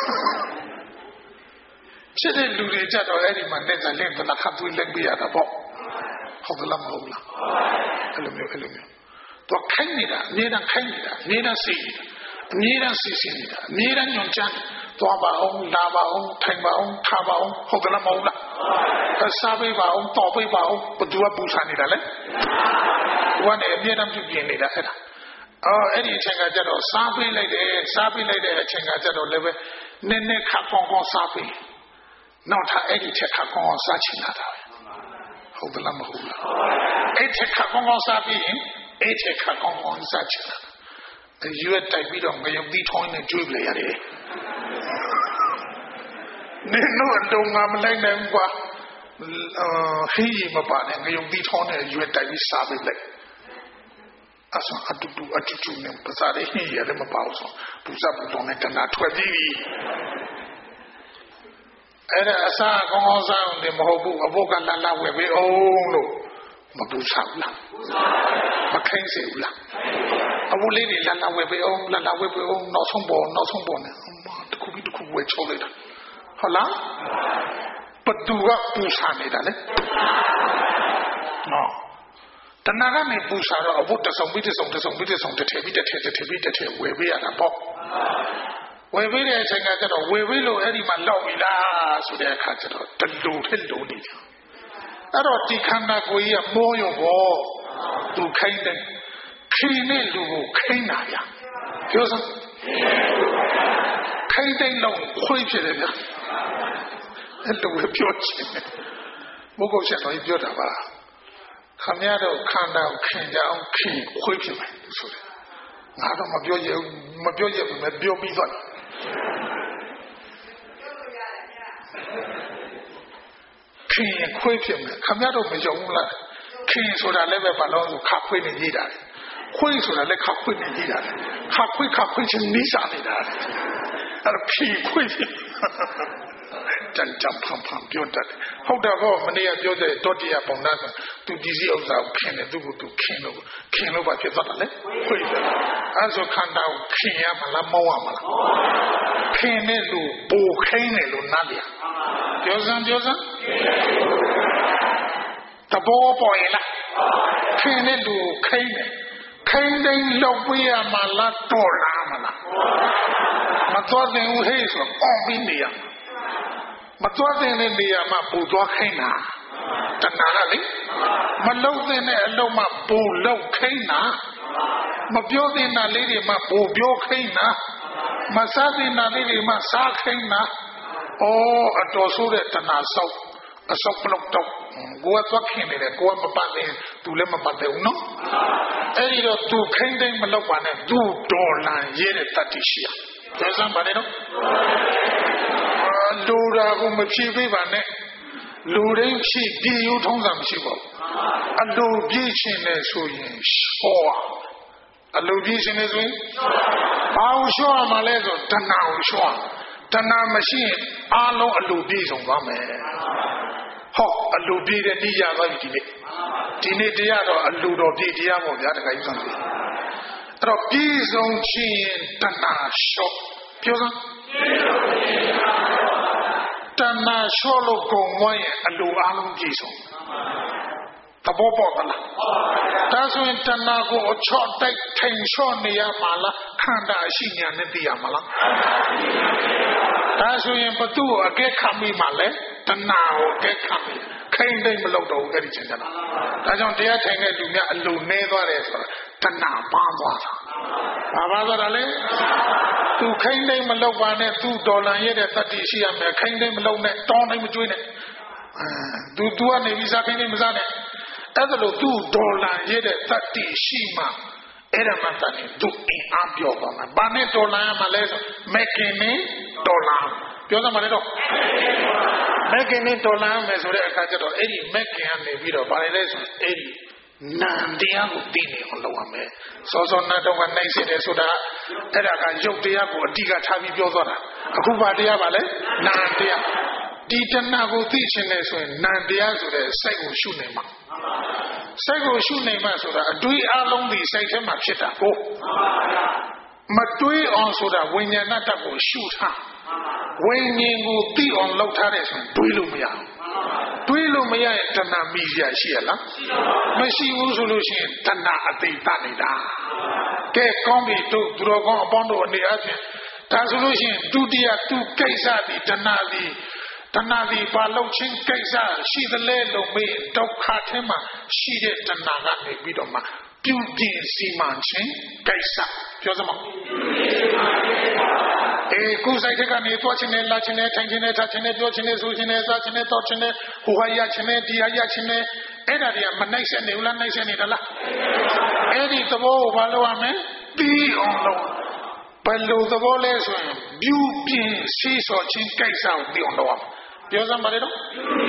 ချစ်တဲ့လူတွေကြတော့အဲ့ဒီမှာနဲ့ကလည်းတဏှာခါသူလိုက်ပြရတာပေါ့ဟုတ်ကလားမဟုတ်လားအဲ့လိုမျိုးအဲ့လိုမျိုးသူခိုင်းနေတာအမြဲတမ်းခိုင်းနေတာအမြဲတမ်းစီနေတာအမြဲတမ်းစီစီနေတာအမြဲတမ်းညွန်ချမ်းသွားပါအောင်လာပါအောင်ထိုင်ပါအောင်ထားပါအောင်ဟုတ်ကလားမဟုတ်လားစားပေးပါအောင်တောက်ပေးပါအောင်ဘသူကပူဆန်နေတာလဲသူကနေအမြဲတမ်းပြုပြင်နေတာအဲ့ဒါအော်အဲ့ဒီအချိန်ကကျတော့စားပေးလိုက်တယ်စားပေးလိုက်တဲ့အချိန်ကကျတော့လည်းပဲနည်းနည်းခပ်ကောင်းကောင်းစားပေးနောက်ထပ်အဲ့ဒီချက်ခပ်ကောင်းကောင်းစားချင်တာပဲဟုတ်သလားမဟုတ်လားအဲ့ထက်ခါကောင်းကောင်းစားပြီးရင်အဲ့ထက်ခါကောင်းကောင်းစားချင်တာရွက်တိုက်ပြီးတော့ငရုတ်သီးထောင်းနဲ့ကျွေးပလိုက်ရတယ်နင်တို့အတုံးငါမလိုက်နိုင်ဘူးကွာခီးရီမပါနဲ့ငရုတ်သီးထောင်းနဲ့ရွက်တိုက်ပြီးစားပလိုက်အဆောအတူတူအတူတူနဲ့ပစားရင်းရတယ်မပေါ့ဆိုပူစားပူတော့နဲ့တနာထွက်ပြီးပြီအဲ့ဒါအစားကောင်းကောင်းစားတယ်မဟုတ်ဘူးအဖို့ကလလဝယ်ပေးအောင်လို့မပူစားဘူးလားမခိုင်းစေဘူးလားအဖို့လေးတွေလလဝယ်ပေးအောင်လလဝယ်ပေးအောင်နောက်ဆုံးပေါ်နောက်ဆုံးပေါ်နဲ့အမတခုပြီးတခုဝယ်ချုံးလိုက်တာဟုတ်လားဘသူကပူစားနေတာလဲနော်တဏှာကနေပူစားတော့အဖို့တဆုံပြီးတဆုံတဆုံပြီးတဆုံတစ်ထည်ပြီးတစ်ထည်တစ်ထည်ပြီးတစ်ထည်ဝယ်ပေးရတာပေါ့ဝယ်ပေးတဲ့အချိန်ကကျတော့ဝယ်ပေးလို့အဲ့ဒီမှာလောက်ပြီလားဆိုတဲ့အခါကျတော့တလူထက်လုံးနေတယ်အဲ့တော့ဒီခန္ဓာကိုယ်ကြီးကမောရောပေါ့သူခိုင်းတယ်ခိနဲ့လူကိုခိတာဗျာပြောစမ်းခိတဲ့လုံးခွေးဖြစ်တယ်ဗျာအဲ့လိုပဲပြောချင်တယ်ဘုဂုတ်ချက်တော်ကြီးပြောတာပါခမရတော့ခန္ဓာကိုခင်ကြအောင်ခင်ခွေးဖြစ်မယ်ဆိုတယ်ငါတော့မပြောရဘူးမပြောရဘူးမပြောပြီးတော့ခင်ခွေးဖြစ်မယ်ခမရတော့မယုံဘူးလားခင်ဆိုတာလည်းပဲဘာလို့ဆိုခါခွေးနေကြီးတာခွေးဆိုတာလည်းခါခွေးနေကြီးတာခါခွေးခါခွေးချင်းနီးစားနေတာအဲ့တော့ခင်ခွေးဖြစ်တန်တဖန်ဖန်ပြောတတ်တယ်ဟုတ်တယ်ဗောမနေ့ကပြောတဲ့တောတရားပုံနာဆိုသူဒီစီဥစ္စာကိုခင်တယ်သူကသူခင်လို့ခင်လို့ပါဖြစ်သွားတယ်လေခွေးတယ်အဲဆိုခန္ဓာကိုခင်ရမလားမောရမလားခင်နဲ့လူပူခိနေလို့နားတယ်ပြောစမ်းပြောစမ်းတဘောပေါ်ရလားခင်နဲ့လူခိနေခိတိုင်းလောက်ပြရမလားတော်လာမလားမတော်တဲ့ဦးဟဲ့ဆိုအော်ပြီးနေရမတော်တဲ့နေရာမှာပူသွားခိုင်းတာတဏှာကလေမလုံတဲ့အလုံးမှာပူလောက်ခိုင်းတာမပြောတဲ့နာလေးတွေမှာပူပြောခိုင်းတာမစားတဲ့နာလေးတွေမှာစားခိုင်းတာအော်အတော်ဆိုးတဲ့တဏှာဆောက်အဆောက်ပလောက်တော့ကိုယ်သွားခင်နေတယ်ကိုယ်မပတ်တယ်သူလည်းမပတ်တယ်ဦးနော်အဲ့ဒီတော့သူခိုင်းတိုင်းမလောက်ပါနဲ့သူတော်လန်ရဲတဲ့တတ္တိရှိရကျေစမ်းပါနဲ့နော်လူရာကိုမဖြည့်ပေးပါနဲ့လူရင်းဖြည့်ပြေရုံထုံးစံမရှိပါဘူးအလူပြည့်ခြင်းနဲ့ဆိုရင်ဟောအလူပြည့်ခြင်းနဲ့ဆိုရင်ဘာကိုရှော့ရမှာလဲဆိုတဏှာကိုရှော့တဏှာမရှိရင်အားလုံးအလူပြည့်ဆုံးသွားမယ်ဟောအလူပြည့်တဲ့နေ့ရသွားပြီဒီနေ့ဒီနေ့တရားတော့အလူတော်ပြည့်တရားပေါ့ဗျာတခါကြီးဆောင်ပြီအဲ့တော့ပြည့်စုံခြင်းတဏှာရှော့ပြောစမ်းတဏှာလျှော့လို့ကုန်သွားရင်အလိုအားလုံးပြည့်စုံသဘောပေါက်သလားဒါဆိုရင်တဏှာကိုအချော့တိုက်ထိန်လျှော့နေရမှာလားခန္ဓာရှိညာနဲ့သိရမှာလားဒါဆိုရင်ဘသူ့ကိုအကဲခတ်မိမှာလဲတဏှာကိုအကဲခတ်မိခိမ့်သိမ့်မလုပ်တော့ဘူးအဲ့ဒီချိန်ကလားဒါကြောင့်တရားထိုင်တဲ့လူများအလိုနေသွားတယ်ဆိုတာတဏှာပါသွားတာဘာပါသွားတာလဲသူခိမ့်သိမ့်မလုပ်ပါနဲ့သူဒေါ်လာရဲ့တဲ့တတ္တိရှိရမယ်ခိမ့်သိမ့်မလုပ်နဲ့တောင်းတိုင်းမကျွေးနဲ့အဲသူသူကနေပြီးစားခိမ့်သိမ့်မစားနဲ့အဲ့ဒါလို့သူဒေါ်လာရဲ့တဲ့တတ္တိရှိမှအဲ့ဒါမှတန်သူအင်အားပြောပါမှာဘာနဲ့ဒေါ်လာရမှာလဲဆိုမက်ကင်နဲ့ဒေါ်လာပြောစမ်းပါလေတော့မက်ကင်နဲ့ဒေါ်လာမယ်ဆိုတဲ့အခါကျတော့အဲ့ဒီမက်ကင်ကနေပြီးတော့ဘာလဲဆိုအဲ့ဒီနံတရားကိုသိနေအောင်လုပ်ရမယ်စောစောနတ်တော့ကနိုင်စေတယ်ဆိုတာအဲ့ဒါကရုပ်တရားကိုအတိကထားပြီးပြောသွားတာအခုဘာတရားပါလဲနံတရားဒီတဏှာကိုသိချင်တယ်ဆိုရင်နံတရားဆိုတဲ့စိတ်ကိုရှုနေမှာစိတ်ကိုရှုနေမှာဆိုတာအတွေးအလုံးဒီစိတ်ထဲမှာဖြစ်တာကိုမတွေးအောင်ဆိုတာဝိညာဏတ္တကိုရှုထားဝိညာဉ်ကိုသိအောင်လုပ်ထားတယ်ဆိုရင်တွေးလို့မရဘူးတွေးလို့မရရင်တဏှာမိရရှိရလားမရှိဘူးဆိုလို့ရှိရင်တဏှာအသိတတ်နေတာကဲကောင်းပြီတို့သူတော်ကောင်းအပေါင်းတို့အနေအချင်းဒါဆိုလို့ရှိရင်ဒုတိယသူကိစ္စဒီတဏှာဒီတဏှာဒီဘာလို့ချင်းကိစ္စရှိသလဲလို့မေးဒုက္ခထဲမှာရှိတဲ့တဏှာကနေပြီးတော့မှပြုပြင်စီမံခြင်းကိစ္စပြောစမ်းပါအေးကိုယ်ဆိုင်တဲ့ကနေတွားခြင်းနဲ့လာခြင်းနဲ့ထိုင်ခြင်းနဲ့ထားခြင်းနဲ့ပြောခြင်းနဲ့ဆိုခြင်းနဲ့စားခြင်းနဲ့တောက်ခြင်းနဲ့ဟိုဟာရခြင်းနဲ့ဒီဟာရခြင်းနဲ့အဲ့ဒါတွေကမနိုင်ဆက်နေဘူးလားနိုင်ဆက်နေတာလားအဲ့ဒီသဘောကိုဘာလို့ရမလဲပြီးအောင်လုပ်ဘယ်လိုသဘောလဲဆိုရင်ပြုပြင်စီးစော်ခြင်းကိစ္စကိုပြီးအောင်လုပ်ရမယ်ပြောစမ်းပါလေတော့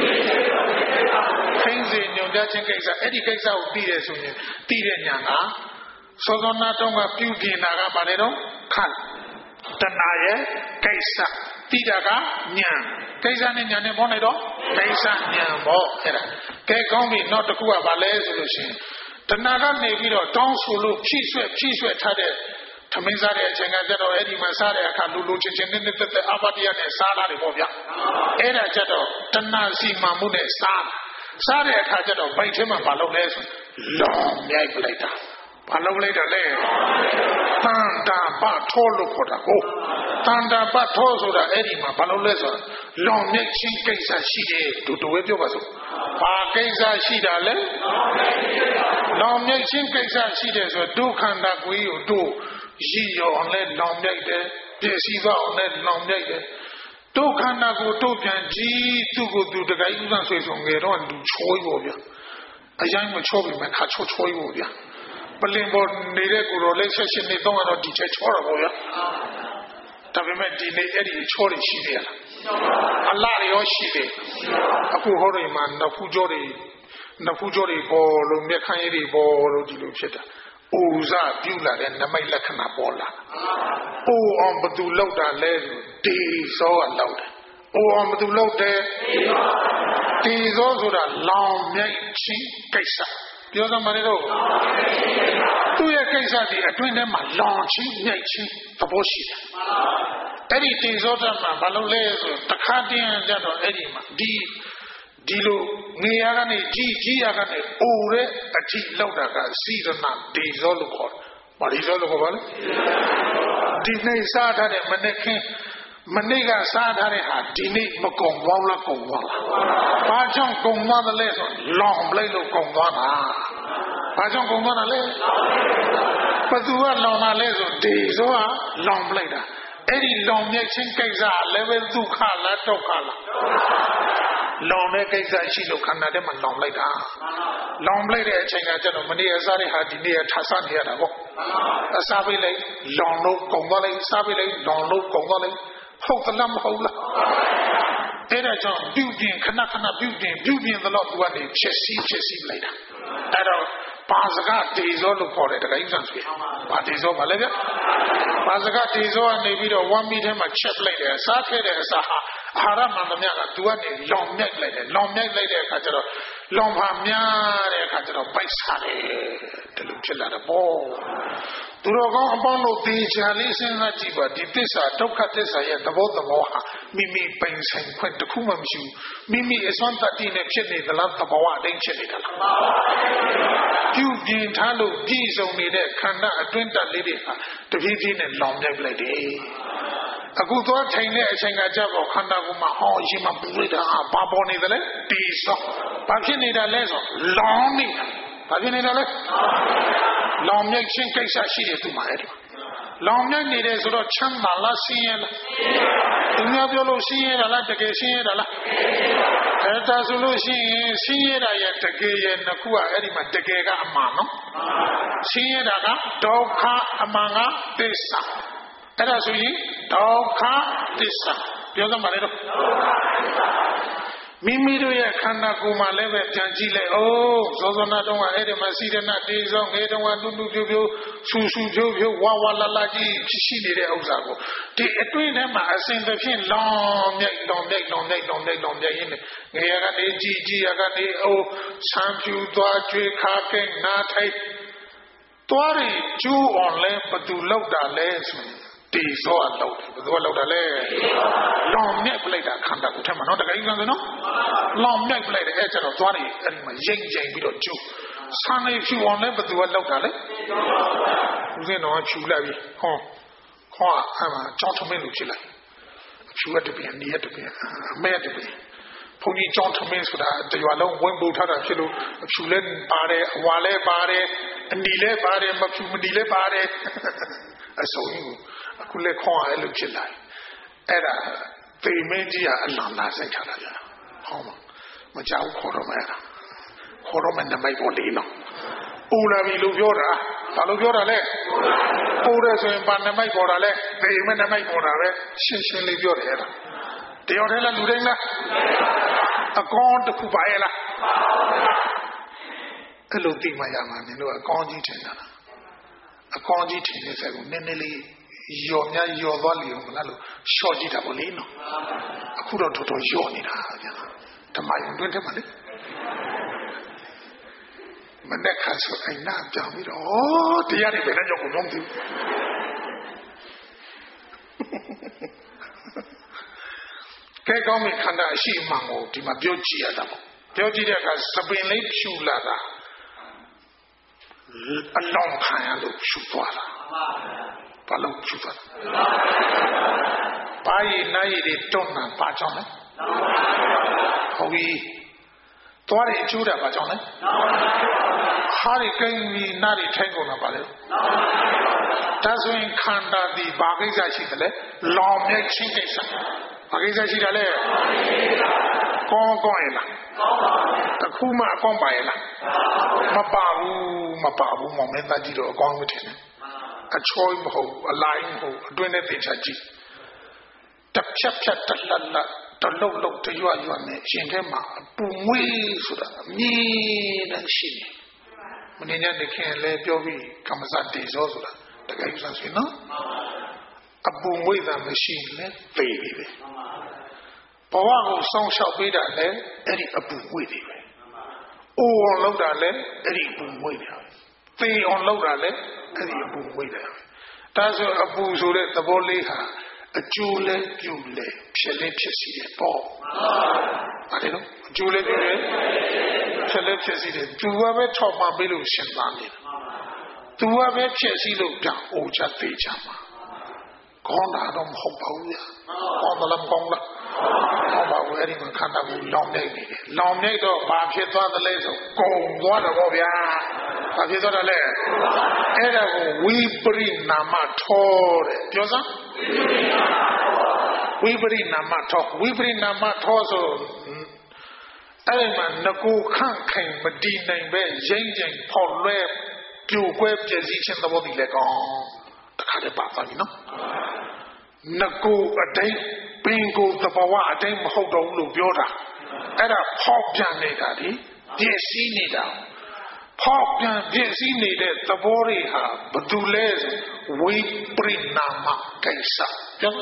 ခင်းစီညွန်ပြခြင်းကိစ္စအဲ့ဒီကိစ္စကိုပြီးတယ်ဆိုရင်ပြီးတဲ့ညာကစောစောနာတုံးကပြုပြင်တာကဘာလဲတော့ခန့်တဏှာရဲ့ကိစ္စပြီးတာကညာကိစ္စနဲ့ညာနဲ့ဘောနေတော့ကိစ္စညာဘောအဲ့ဒါကဲကောင်းပြီနောက်တစ်ခုကဘာလဲဆိုလို့ရှိရင်တဏှာကနေပြီးတော့တောင်းဆိုလို့ဖြည့်ဆွဲဖြည့်ဆွဲထားတဲ့သမင်းစားတဲ့အချိန်ကကျတော့အဲ့ဒီမှာစားတဲ့အခါလူလူချင်းချင်းနဲ့တက်တက်အပါတရနဲ့စားတာတွေပေါ့ဗျအဲ့ဒါကျတော့တဏှာစီမံမှုနဲ့စားစားတဲ့အခါကျတော့ဗိုက်ထဲမှာမလုပ်လဲဆိုလောင်မြိုက်ပလိုက်တာဘာလုပ်လိုက်တာလဲတန်တာပတ်ထိုးလို့ခေါ်တာကိုတန်တာပတ်ထိုးဆိုတာအဲ့ဒီမှာဘာလုပ်လဲဆိုလောင်မြိုက်ချင်းကိစ္စရှိတယ်ဒူတူပဲပြောပါစို့ဘာကိစ္စရှိတာလဲလောင်မြိုက်ချင်းကိစ္စရှိတယ်ဆိုဒုက္ခန္တာကိုကြီးကိုတို့ရည်ရောအောင်လဲလောင်မြိုက်တယ်ပြည့်စည်သွားအောင်လဲလောင်မြိုက်တယ်ဒုက္ခန္တာကိုတို့ပြန်ကြည့်သူ့ကိုသူတကိုင်းဥစ္စာဆွေဆောင်ငယ်တော့လူချိုးပေါ့ဗျာအရင်မချိုးပြီမခါချိုးချိုးပေါ့ဗျာပလင်ပေါ်နေတဲ့ကိုတော့လက်ဆက်ရှင်နေတော့တော့ဒီချက်ချောတော့ပေါ့ဗျာဒါပေမဲ့ဒီနေ့အဲ့ဒီချောတွေရှိနေရလားအလားရောရှိတယ်အခုဟောတွေမှာနဖူးကြောတွေနဖူးကြောတွေပေါ်လို့မျက်ခမ်းရည်တွေပေါ်လို့ဒီလိုဖြစ်တာအိုဇပြုလာတဲ့နမိတ်လက္ခဏာပေါ်လာအိုအောင်ဘသူလောက်တာလဲဒီစောကလောက်တယ်အိုအောင်ဘသူလောက်တယ်ဒီစောဆိုတာလောင်မြိုက်ချင်းကိစ္စပြောစမ်းပါလေတော့သူ့ရဲ့ကိစ္စဒီအတွင်းထဲမှာလောင်ချင်းမြိုက်ချင်းသဘောရှိတယ်အဲ့ဒီတင်စောတမှာဘာလို့လဲဆိုတခါတည်းကြတော့အဲ့ဒီမှာဒီဒီလိုနေရာကနေကြီးကြီးရာကနေအိုတဲ့အထိလောက်တာကစီရနာဒေဇောလို့ခေါ်တယ်။ဘာဒေဇောလို့ခေါ်ပါလဲ။ဒီနေ့စားထားတဲ့မနေ့ခင်းမနေ့ကစားထားတဲ့ဟာဒီနေ့မကုန်သွားလားကုန်သွားလား။ဘာကြောင့်ကုန်သွားတယ်လဲဆိုလောင်လိုက်လို့ကုန်သွားတာ။ဘာကြောင့်ကုန်သွားတာလဲ။ဘသူကလောင်တာလဲဆိုဒေဇောကလောင်လိုက်တာ။အဲ့ဒီလောင်မြက်ချင်းကိစ္စလည်းပဲဒုက္ခလားဒုက္ခလား။လောင်တဲ့ကိစ္စရှိလို့ခန္ဓာထဲမှာလောင်လိုက်တာလောင်လိုက်တဲ့အချိန်ကကျတော့မနေ့ကစားတဲ့ဟာဒီနေ့ကထားစားနေရတာပေါ့အစားပေးလိုက်လောင်လို့ကုန်သွားလိုက်စားပေးလိုက်လောင်လို့ကုန်သွားလိုက်ဟုတ်သလားမဟုတ်လားအဲ့ဒါကြောင့်ပြုပြင်ခဏခဏပြုပြင်ပြုပြင်သလောက်သူကနေဖြစ်စီဖြစ်စီလိုက်တာအဲ့တော့ပါစကဒေဇောလို့ခေါ်တယ်တခါကြီးဆန်ဆွေပါဒေဇောပါလေဗျပါစကဒေဇောကနေပြီးတော့ဝမ်းမီထဲမှာချက်လိုက်တယ်စားခဲ့တဲ့အစာဟာအာဟာရမှန်သမျှကသူကနေလောင်မြိုက်လိုက်တယ်လောင်မြိုက်လိုက်တဲ့အခါကျတော့လောင်ဖာများတဲ့အခါကျတော့ပိုက်စားတယ်ဒီလိုဖြစ်လာတော့ပေါ့သူတော်ကောင်းအပေါင်းတို့ဒီချာလေးစဉ်းစားကြည့်ပါဒီသစ္စာဒုက္ခသစ္စာရဲ့သဘောသဘောဟာမိမိပိုင်ဆိုင်ခွင့်တစ်ခုမှမရှိဘူးမိမိအစွမ်းတတ္တိနဲ့ဖြစ်နေသလားသဘောအတိုင်းဖြစ်နေတာလားပြုပြင်ထားလို့ပြည့်စုံနေတဲ့ခန္ဓာအတွင်းတက်လေးတွေဟာတဖြည်းဖြည်းနဲ့လောင်မြိုက်လိုက်တယ်အခုသွားထိုင်တဲ့အချိန်ကကြတော့ခန္ဓာကိုယ်မှာဟောရင်မပူလိုက်တာဘာပေါ်နေတယ်လဲဒီစောဘာဖြစ်နေတာလဲဆိုလောင်နေတာဘာဖြစ်နေတာလဲလောင်မြိုက်ခြင်းကိစ္စရှိတယ်သူမှာအဲ့ဒီလောင်မြိုက်နေတယ်ဆိုတော့ချမ်းသာလားဆင်းရဲလားသူများပြောလို့ဆင်းရဲတာလားတကယ်ဆင်းရဲတာလားအဲ့ဒါဆိုလို့ရှိရင်ဆင်းရဲတာရဲ့တကယ်ရဲ့နှစ်ခုကအဲ့ဒီမှာတကယ်ကအမှန်နော်ဆင်းရဲတာကဒုက္ခအမှန်ကသစ္စာအဲ့ဒါဆိုရင်ဒုက္ခသစ္စာပြောစမ်းပါလေတော့မိမိတို့ရဲ့ခန္ဓာကိုယ်မှာလည်းပဲပြန်ကြည့်လိုက်အိုးဇောဇနာတုံးကအဲ့ဒီမှာစီရဏတေဇောငယ်တုံးကတူတူပြိုပြိုဆူဆူဖြိုးဖြိုးဝါဝါလာလာကြီးရှိနေတဲ့ဥစ္စာကိုဒီအတွင်းထဲမှာအစဉ်တစ်ဖြင့်လောင်မြိုက်လောင်မြိုက်လောင်မြိုက်လောင်မြိုက်လောင်မြိုက်ရင်းနဲ့ငယ်ရကနေကြီးကြီးရကနေအိုးဆံဖြူသွားကျွေးခါကဲနားထိုက်သွားရင်ကျိုးအောင်လဲဘသူလောက်တာလဲဆိုရင်တေဇောအလောက်တယ်ဘယ်သူကလောက်တာလဲလောင်မြက်ပလိုက်တာခန္ဓာကိုယ်ထဲမှာနော်တကယ်ကြီးကဆိုနော်လောင်မြက်ပလိုက်တယ်အဲ့ကျတော့သွားတယ်အဲ့ဒီမှာရိမ့်ရိမ့်ပြီးတော့ကျိုးဆန်းနေဖြူအောင်လဲဘယ်သူကလောက်တာလဲဦးဇင်းတော်ကဖြူလိုက်ပြီဟောခေါ်အဲ့မှာကြောင်းထမင်းလို့ဖြစ်လိုက်ဖြူရတဲ့ပြန်နေရတဲ့ပြန်အမဲတဲ့ပြန်ဘုန်းကြီးကြောင်းထမင်းဆိုတာတရွာလုံးဝင်ပို့ထားတာဖြစ်လို့ဖြူလဲပါတယ်အဝါလဲပါတယ်အနီလဲပါတယ်မဖြူမနီလဲပါတယ်အစုံကြီးအခုလည်းခေါ်ရလို့ဖြစ်လာအဲ့ဒါသေမင်းကြီးကအလံလာဆိုင်ထားတာကြာဟောမမကြောက်ခေါ်တော့မယ်ခေါ်တော့မယ်နမိတ်ပေါ်လေးနော်ပူလာပြီလို့ပြောတာဘာလို့ပြောတာလဲပူတယ်ဆိုရင်ဘာနမိတ်ပေါ်တာလဲသိမဲ့နမိတ်ပေါ်တာပဲရှင်းရှင်းလေးပြောတယ်အဲ့ဒါတယောက်တည်းလားလူတိုင်းလားအကောင်းတစ်ခုပါရဲ့လားအဲ့လိုသိမှရမှာနင်တို့အကောင်းကြီးထင်တာအကောင်းကြီးထင်တဲ့ဆက်ကိုနည်းနည်းလေးယော်များယော်သွားလိမ့်မလားလို့ရှော့ကြည့်တာပေါ့လေနော်အခုတော့တော်တော်ယော်နေတာဗျာဓမ္မယုံတွင်ထဲမှာလေမနေ့ကဆိုအိမ်နာပြောင်းပြီးတော့တရားတွေပဲနဲ့ကြောက်ကုန်တော့မသိဘူးကဲကောင်းပြီခန္ဓာအရှိမှန်ကိုဒီမှာပြောကြည့်ရတာပေါ့ပြောကြည့်တဲ့အခါစပင်လေးဖြူလာတာအလောင်းခံရလို့ဖြူသွားတာဘာလို့ဖြူသွားဘာရည်နိုင်ရည်တွန်းတာဘာကြောင့်လဲဟုတ်ပြီသွားတယ်အကျိုးတာဘာကြောင့်လဲဟာရီကိန်းပြီးနားရီထိုင်ကုန်တာပါလေဒါဆိုရင်ခန္ဓာဒီဘာကိစ္စရှိတယ်လဲလောင်မြဲချင်းကိစ္စဘာကိစ္စရှိတယ်လဲကောင်းကောင်းရလားတခုမှအကောင်းပါရလားမပါဘူးမပါဘူးမောင်မင်းသားကြီးတော့အကောင်းမထင်နဲ့အချောမဟုတ်အလိုက်မဟုတ်အတွင်းနဲ့သိချာကြည့်တဖြတ်ဖြတ်တလတ်လတ်တလုံးလုံးတရွရွနဲ့ရှင်ထဲမှာပူမွေးဆိုတာအမြင်နဲ့ရှိနေမင်းညနေခင်လဲပြောပြီးကမ္မစတေဇောဆိုတာတကယ်ဆိုရင်နော်အပူမွေးတာမရှိလဲသိပြီပဲဘဝကိုစောင့်ရှောက်ပေးတာလဲအဲ့ဒီအပူမွေးတွေပဲအိုးအောင်လုပ်တာလဲအဲ့ဒီအပူမွေးတွေပဲသေအောင်လုပ်တာလဲအဲ့ဒီအပူမွေးတွေပဲဒါဆိုအပူဆိုတဲ့သဘောလေးဟာအကျိုးလဲပြုလဲဖြစ်လဲဖြစ်စီတယ်ပေါ့အဲ့ဒါလို့အကျိုးလဲပြုလဲဖြစ်လဲဖြစ်စီတယ်သူကပဲထောက်ပံ့ပေးလို့ရှင်သာနေတာသူကပဲဖြစ်စီလို့ပြန်အိုချသေးချမှာကောင်းတာတော့မဟုတ်ပါဘူးညာကောင်းတယ်လားကောင်းလားဟောပါဘူးအဲ့ဒီမှာခန္ဓာကိုလောင်နေနေတယ်လောင်နေတော့ဘာဖြစ်သွားသလဲဆိုကုန်သွားတယ်ပေါ့ဗျာဘာဖြစ်သွားတယ်လဲအဲ့ဒါကိုဝိပရိနာမထောတဲ့ပြောစမ်းဝိပရိနာမထောဝိပရိနာမထောဆိုအဲ့ဒီမှာငကိုခန့်ခိုင်မတည်နိုင်ပဲရိမ့်ချိန်ဖောက်လွဲပြိုကွဲပြည့်စည်ခြင်းသဘောတည်းလဲကောင်းတခါတည်းပါသွားပြီနော်ငကိုအတိုင်းပင်ကိုသဘာဝအတိုင်းမဟုတ်တော့ဘူးလို့ပြောတာအဲ့ဒါဖောက်ပြန်နေတာဒီပြည့်စည်နေတာဖောက်ပြန်ပြည့်စည်နေတဲ့သဘောတွေဟာဘယ်သူလဲဝိပရိနာမကိစ္စပြော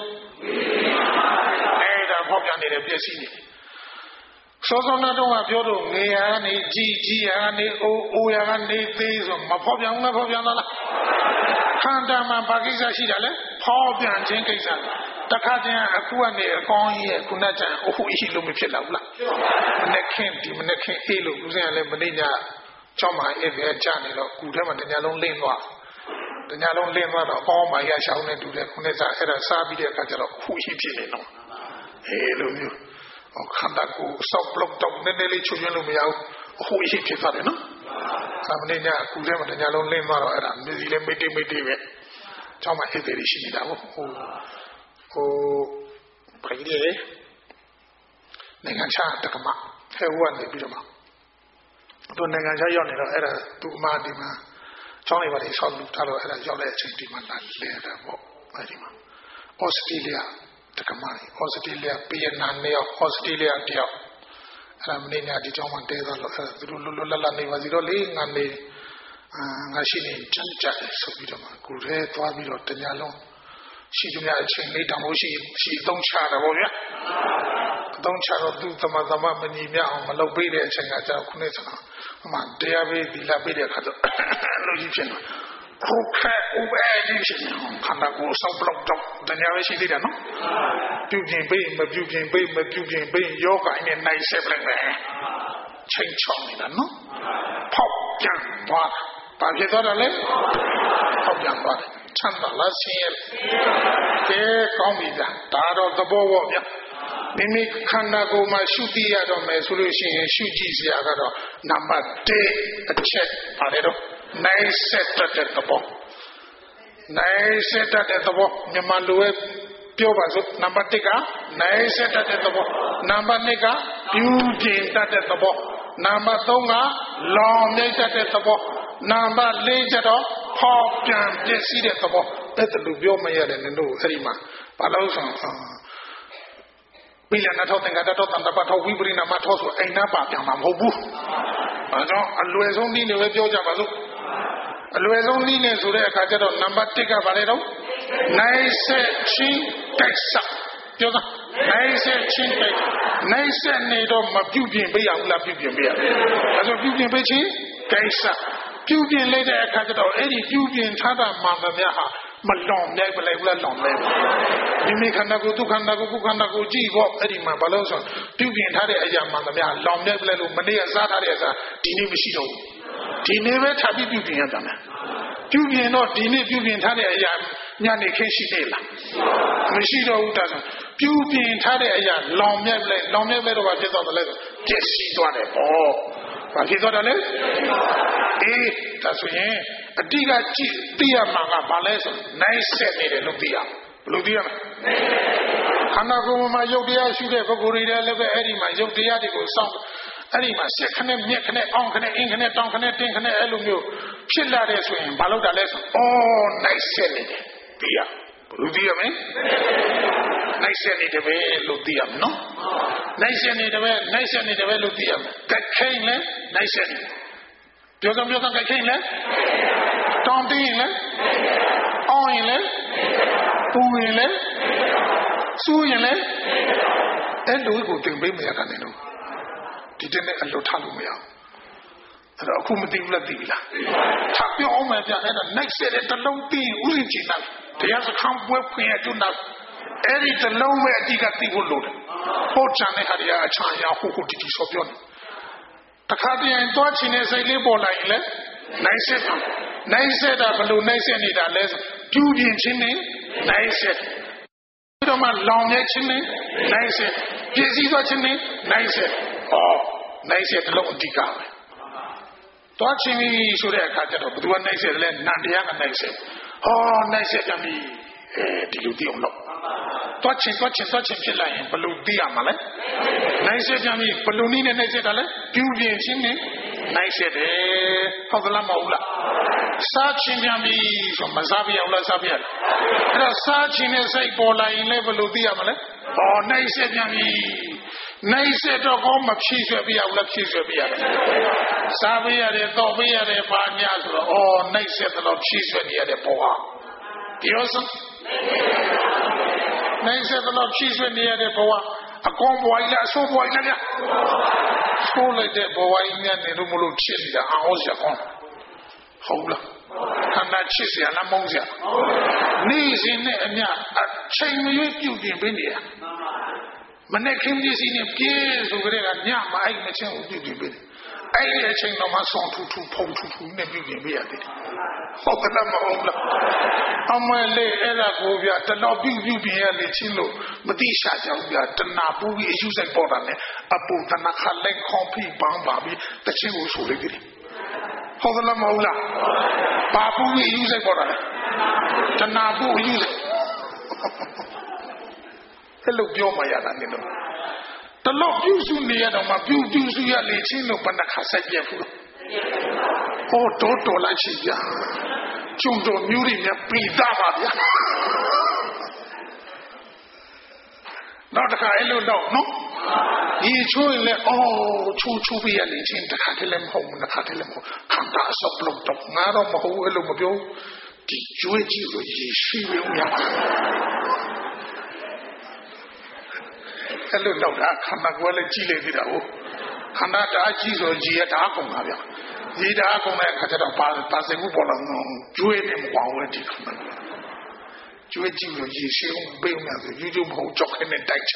အဲ့ဒါဖောက်ပြန်နေတယ်ပြည့်စည်နေတယ်စောစောနာတော့ပြောတော့ငေရကနေကြီးကြီးရကနေအိုးအိုးရကနေသေးဆိုမဖောက်ပြန်ဘူးလားဖောက်ပြန်လားခန္ဓာမှာဘာကိစ္စရှိတာလဲဖောက်ပြန်ခြင်းကိစ္စတခါတည်းအခုကနေအကောင်းကြီးရဲ့ခုနကအိုးအီလို့မဖြစ်တော့ဘူးလားမနေ့ခင်ဒီမနေ့ခင်အေးလို့ဦးဇင်းကလည်းမနေ့ညချောင်းမှာအေးပဲကြာနေတော့ကူထဲမှာတညာလုံးလင်းသွားတညာလုံးလင်းသွားတော့အပေါင်းမှာရရှောင်းနေတူတယ်ခုနေ့ကအဲ့ဒါစားပြီးတဲ့အခါကျတော့ခုအီဖြစ်နေတော့အေးလိုမျိုးခန္ဓာကိုယ်စောက်ဘလော့တော့နည်းနည်းလေးချွတ်ရလို့မရဘူးအခုအဖြစ်ဖြစ်သွားတယ်နော်သာမဏေညအခုထဲမှာတညာလုံးလင်းသွားတော့အဲ့ဒါမြည်စီလေးမိတိမိတိပဲကျောင်းမှာဟစ်သေးရှိနေတာဟုတ်ဟိုဟိုဘာကြီးလဲနိုင်ငံခြားတက္ကမဟဲဝကနေပြီးတော့မှသူနိုင်ငံခြားရောက်နေတော့အဲ့ဒါသူ့အမဒီမှာကျောင်းလေးပါလေဆောက်လုပ်ထားတော့အဲ့ဒါရောက်တဲ့အချိန်ဒီမှာလာလဲတာပေါ့အဲ့ဒီမှာဩစတြေးလျတက္ကမဩစတြေးလျပြည်နာနေဩစတြေးလျတယောက်အဲ့ဒါမင်းညာဒီကျောင်းမှာတဲသွားလို့အဲ့ဒါသူတို့လွတ်လွတ်လပ်လပ်နေပါစီတော့လေငါနေအာငါရှိနေကြမ်းကြတယ်ဆိုပြီးတော့မှကိုယ်ထဲသွားပြီးတော့တညာလုံးရှိကြများအချိန်လေးတောင်လို့ရှိရှိသုံးချတာပေါ့ဗျာသုံးချတော့သူသမသမမညီမြအောင်မလုပ်ပေးတဲ့အချိန်ကကြာခုနှစ်ဆန်းဟိုမှာတရားပေးဒီလာပေးတဲ့အခါတော့လို့ကြီးဖြစ်တော့ခုခဲဥပဲကြီးဖြစ်နေခန္ဓာကိုယ်စောက်ဘလောက်တော့တရားပဲရှိသေးတယ်နော်ပြုပြင်ပေးမပြုပြင်ပေးမပြုပြင်ပေးယောဂိုင်းနဲ့နိုင်ဆက်ပလိုက်မယ်ချိန်ချောင်းနေတာနော်ဖောက်ပြန်သွားဘာဖြစ်သွားတယ်လဲဖောက်ပြန်သွားတယ်ချမ်းသာလားဆင်းရဲကဲကောင်းပြီဗျာဒါတော့သဘောပေါ့ဗျာမိမိခန္ဓာကိုယ်မှာရှုသိရတော့မယ်ဆိုလို့ရှိရင်ရှုကြည့်စရာကတော့နံပါတ်၁အချက်ပါတယ်တော့နိုင်ဆက်တဲ့သဘောနိုင်ဆက်တဲ့သဘောမြန်မာလူရဲ့ပြောပါစို့နံပါတ်၁ကနိုင်ဆက်တဲ့သဘောနံပါတ်၂ကပြုပြင်တတ်တဲ့သဘောနံပါတ်သုံးကလောင်မြိတ်တဲ့သဘောနံပါတ်လေးကျတော့ဖောက်ပြန်ပြည့်စည်တဲ့သဘောအဲ့ဒါလိုပြောမရတယ်နင်တို့အဲ့ဒီမှာဘာလို့ဆိုပိလနာထောက်တင်ကတော့တန်တပတ်ထောက်ဝိပရိနာမထောက်ဆိုအိမ်နာပါပြန်မှာမဟုတ်ဘူးအဲကြောင့်အလွယ်ဆုံးနည်းနဲ့ပဲပြောကြပါစို့အလွယ်ဆုံးနည်းနဲ့ဆိုတဲ့အခါကျတော့နံပါတ်တစ်ကဘာလဲတော့နိုင်ဆက်ချင်းတိုက်ဆက်ပြောတာနိုင်ဆက်ချင်းတိုက်နိုင်ဆက်နေတော့မပြုတ်ပြင်ပေးရဘူးလားပြုတ်ပြင်ပေးရတယ်အဲဆိုပြုတ်ပြင်ပေးချင်းတိုက်ဆက်ပြုတ်ပြင်လိုက်တဲ့အခါကျတော့အဲ့ဒီပြုတ်ပြင်ထားတာမှန်သမျှဟာမလွန်မြိုက်ပလိုက်ဘူးလားလွန်လဲဒီမိခန္ဓာကိုယ်ဒုက္ခန္ဓာကိုယ်ကုခန္ဓာကိုယ်ကြည့်ဖို့အဲ့ဒီမှာဘာလို့ဆိုပြုတ်ပြင်ထားတဲ့အရာမှန်သမျှလွန်မြိုက်ပလိုက်လို့မနေ့ကစားထားတဲ့အစားဒီနေ့မရှိတော့ဘူးဒီနေ့ပဲထပ်ပြီးပြုတ်ပြင်ရတာမယ်ပြုတ်ပြင်တော့ဒီနေ့ပြုတ်ပြင်ထားတဲ့အရာညနေခင်းရှိသေးလားမရှိတော့ဘူးဒါဆိုပြုတ်ပြင်ထားတဲ့အရာလွန်မြိုက်ပလိုက်လွန်မြိုက်ပလိုက်တော့ဘာဖြစ်သွားတယ်လဲဆိုပြည့်စည်သွားတယ်ပေါ့ဘာဖြစ်သွားတယ်လဲအေးဒါဆိုရင်အတိကကြည့်သိရမှာကဘာလဲဆိုနိုင်ဆက်နေတယ်လို့သိရဘယ်လိုသိရမလဲခန္ဓာကိုယ်မှာယုတ်တရားရှိတဲ့ပုဂ္ဂိုလ်တွေလည်းပဲအဲ့ဒီမှာယုတ်တရားတွေကိုစောင့်အဲ့ဒီမှာစက်ခနဲ့မြက်ခနဲ့အောင်းခနဲ့အင်းခနဲ့တောင်းခနဲ့တင်းခနဲ့အဲ့လိုမျိုးဖြစ်လာတဲ့ဆိုရင်ဘာလို့တာလဲဆိုအော်နိုင်ဆက်နေတယ်သိရဘယ်လိုသိရမလဲနိုင်ဆက်နေတယ်ပဲလို့သိရမယ်နော်နိုင်ဆက်နေတယ်ပဲနိုင်ဆက်နေတယ်ပဲလို့သိရမယ်ကခိုင်းလဲနိုင်ဆက်နေပြောကပြောကခိုင်းလဲတောင်းတင်းလဲအောင်းရင်လဲပူရင်လဲစူးရင်လဲအဲ့လိုကိုတင်ပေးမရကနေတော့ဒီတဲ့နဲ့အလွတ်ထားလို့မရဘူးအဲ့တော့အခုမသိဘူးလားသိပြီလားထပ်ပြောအောင်မယ်ဗျအဲ့ဒါနိုင်ဆက်တဲ့တလုံးသိရင်ဥစဉ်ချင်တာတရားစခန်းပွဲဖွင့်ရကျွန်းတော့အဲ့ဒီတလုံးပဲအတိကသိဖို့လိုတယ်ဟုတ်ချန်တဲ့ဟာတွေအချာရဟုတ်ဟုတ်တီတီဆိုပြောတယ်တခါတည်းရင်သွားချင်တဲ့စိတ်လေးပေါ်လာရင်လည်းနိုင်ဆက်တာနိုင်ဆက်တာဘယ်လိုနိုင်ဆက်နေတာလဲဆိုပြူပြင်ခြင်းနဲ့နိုင်ဆက်ပြီးတော့မှလောင်မြဲခြင်းနဲ့နိုင်ဆက်ပြည့်စည်သွားခြင်းနဲ့နိုင်ဆက်ဟောနိုင်ဆက်တလုံးအတိကပဲသွားချင်ပြီဆိုတဲ့အခါကျတော့ဘယ်သူကနိုင်ဆက်လဲနန္တရားကနိုင်ဆက်ဟောနိုင်ဆက်ကြပြီအဲဒီလိုသိအောင်လုပ်သွားချင်သွားချင်သွားချင်ဖြစ်လာရင်ဘယ်လိုသိရမှာလဲနိုင်ဆက်ကြပြီဘယ်လိုနည်းနဲ့နိုင်ဆက်တာလဲပြူပြင်ခြင်းနဲ့နိုင်ဆက်တယ်ဟုတ်ကလားမဟုတ်လားစားချင်ပြန်ပြီဆိုမစားပြရဘူးလားစားပြရတယ်အဲ့တော့စားချင်တဲ့စိတ်ပေါ်လာရင်လည်းဘယ်လိုသိရမှာလဲဟောနိုင်ဆက်ပြန်ပြီနိုင်ဆက်တော့ကောမဖြည့်ဆွဲပြရဘူးလားဖြည့်ဆွဲပြရတယ်စားပြရတယ်တော့ပြရတယ်ပါညာဆိုတော့အော်နိုင်ဆက်တော့ဖြည့်ဆွဲနေရတဲ့ပေါ်ဟာပြောစမ်းနိုင်ဆက်တော့ဖြည့်ဆွဲနေရတဲ့ဘဝအကောင်ဘဝကြီးလားအဆိုးဘဝကြီးလားဆိုးလိုက်တဲ့ဘဝကြီးနဲ့နေလို့မလို့ဖြစ်နေတာအောင်စရာကောင်းဟုတ်လားခန္ဓာချစ်စရာလားမုန်းစရာနေ့စဉ်နဲ့အမျှအချိန်မရွေးပြုပြင်ပေးနေတာမနဲ့ခင်းပစ္စည်းနဲ့ပြေးဆိုကြတဲ့ကညမအိုက်မချင်းကိုပြုပြင်ပေးတယ်အဲ့ဒီအချိန်တော့မှဆောင်းထူထူဖုံထူထူနဲ့ပြုပြင်ပေးရတယ်ဟုတ်ကဲ့မဟုတ်လားအမလေးအဲ့ဒါကိုပြတတော်ပြုပြုပြင်ရလေချင်းလို့မတိရှာကြောင်ပြတနာပူပြီးအယူဆိုင်ပေါ်တာနဲ့အပူတနာခလက်ခေါ်ပြီးပန်းပါပြီးတချင်းကိုဆိုလိုက်တယ်ဟုတ်ကဲ့မဟုတ်လားပါပူပြီးအယူဆိုင်ပေါ်တာလေတနာပူအယူဆိုင်အဲ့လိုပြောမှရတာနေလို့တလို့ပြုစုနေရတော့မှပြုပြုစုရလေချင်းလို့ဘဏ္ဍခါဆိုင်ပြဘူးဟောတော်တော်လိုက်ချင်ကြကျုံတော်မျိုးတွေများပြီးသားပါဗျာနောက်တစ်ခါအဲ့လိုတော့နော်ဒီချိုးရင်လည်းအော်ချိုးချိုးပြရလေချင်းတစ်ခါတည်းလည်းမဟုတ်ဘူးတစ်ခါတည်းလည်းမဟုတ်ခန္ဓာဆော့လို့တော့ငါတော့မဟုတ်အဲ့လိုမပြောဒီကျွေးကြည့်လို့ရေရှိရုံရအဲ့လိုတော့ခန္ဓာကိုယ်လည်းကြည့်လိုက်သေးတာဟုတ်ခန္ဓာတအားကြီးဆိုရေတအားကုန်ပါဗျာရေတအားကုန်တဲ့အခါကျတော့ပါပါစကူပေါ်လာတော့ကျွေးနေမကွာဘူးဒီခန္ဓာကျွေးကြည့်လို့ရေရှိအောင်ပေးမှဆိုယူကျုံမဟုတ်ကြောက်ခဲနဲ့တိုက်ချ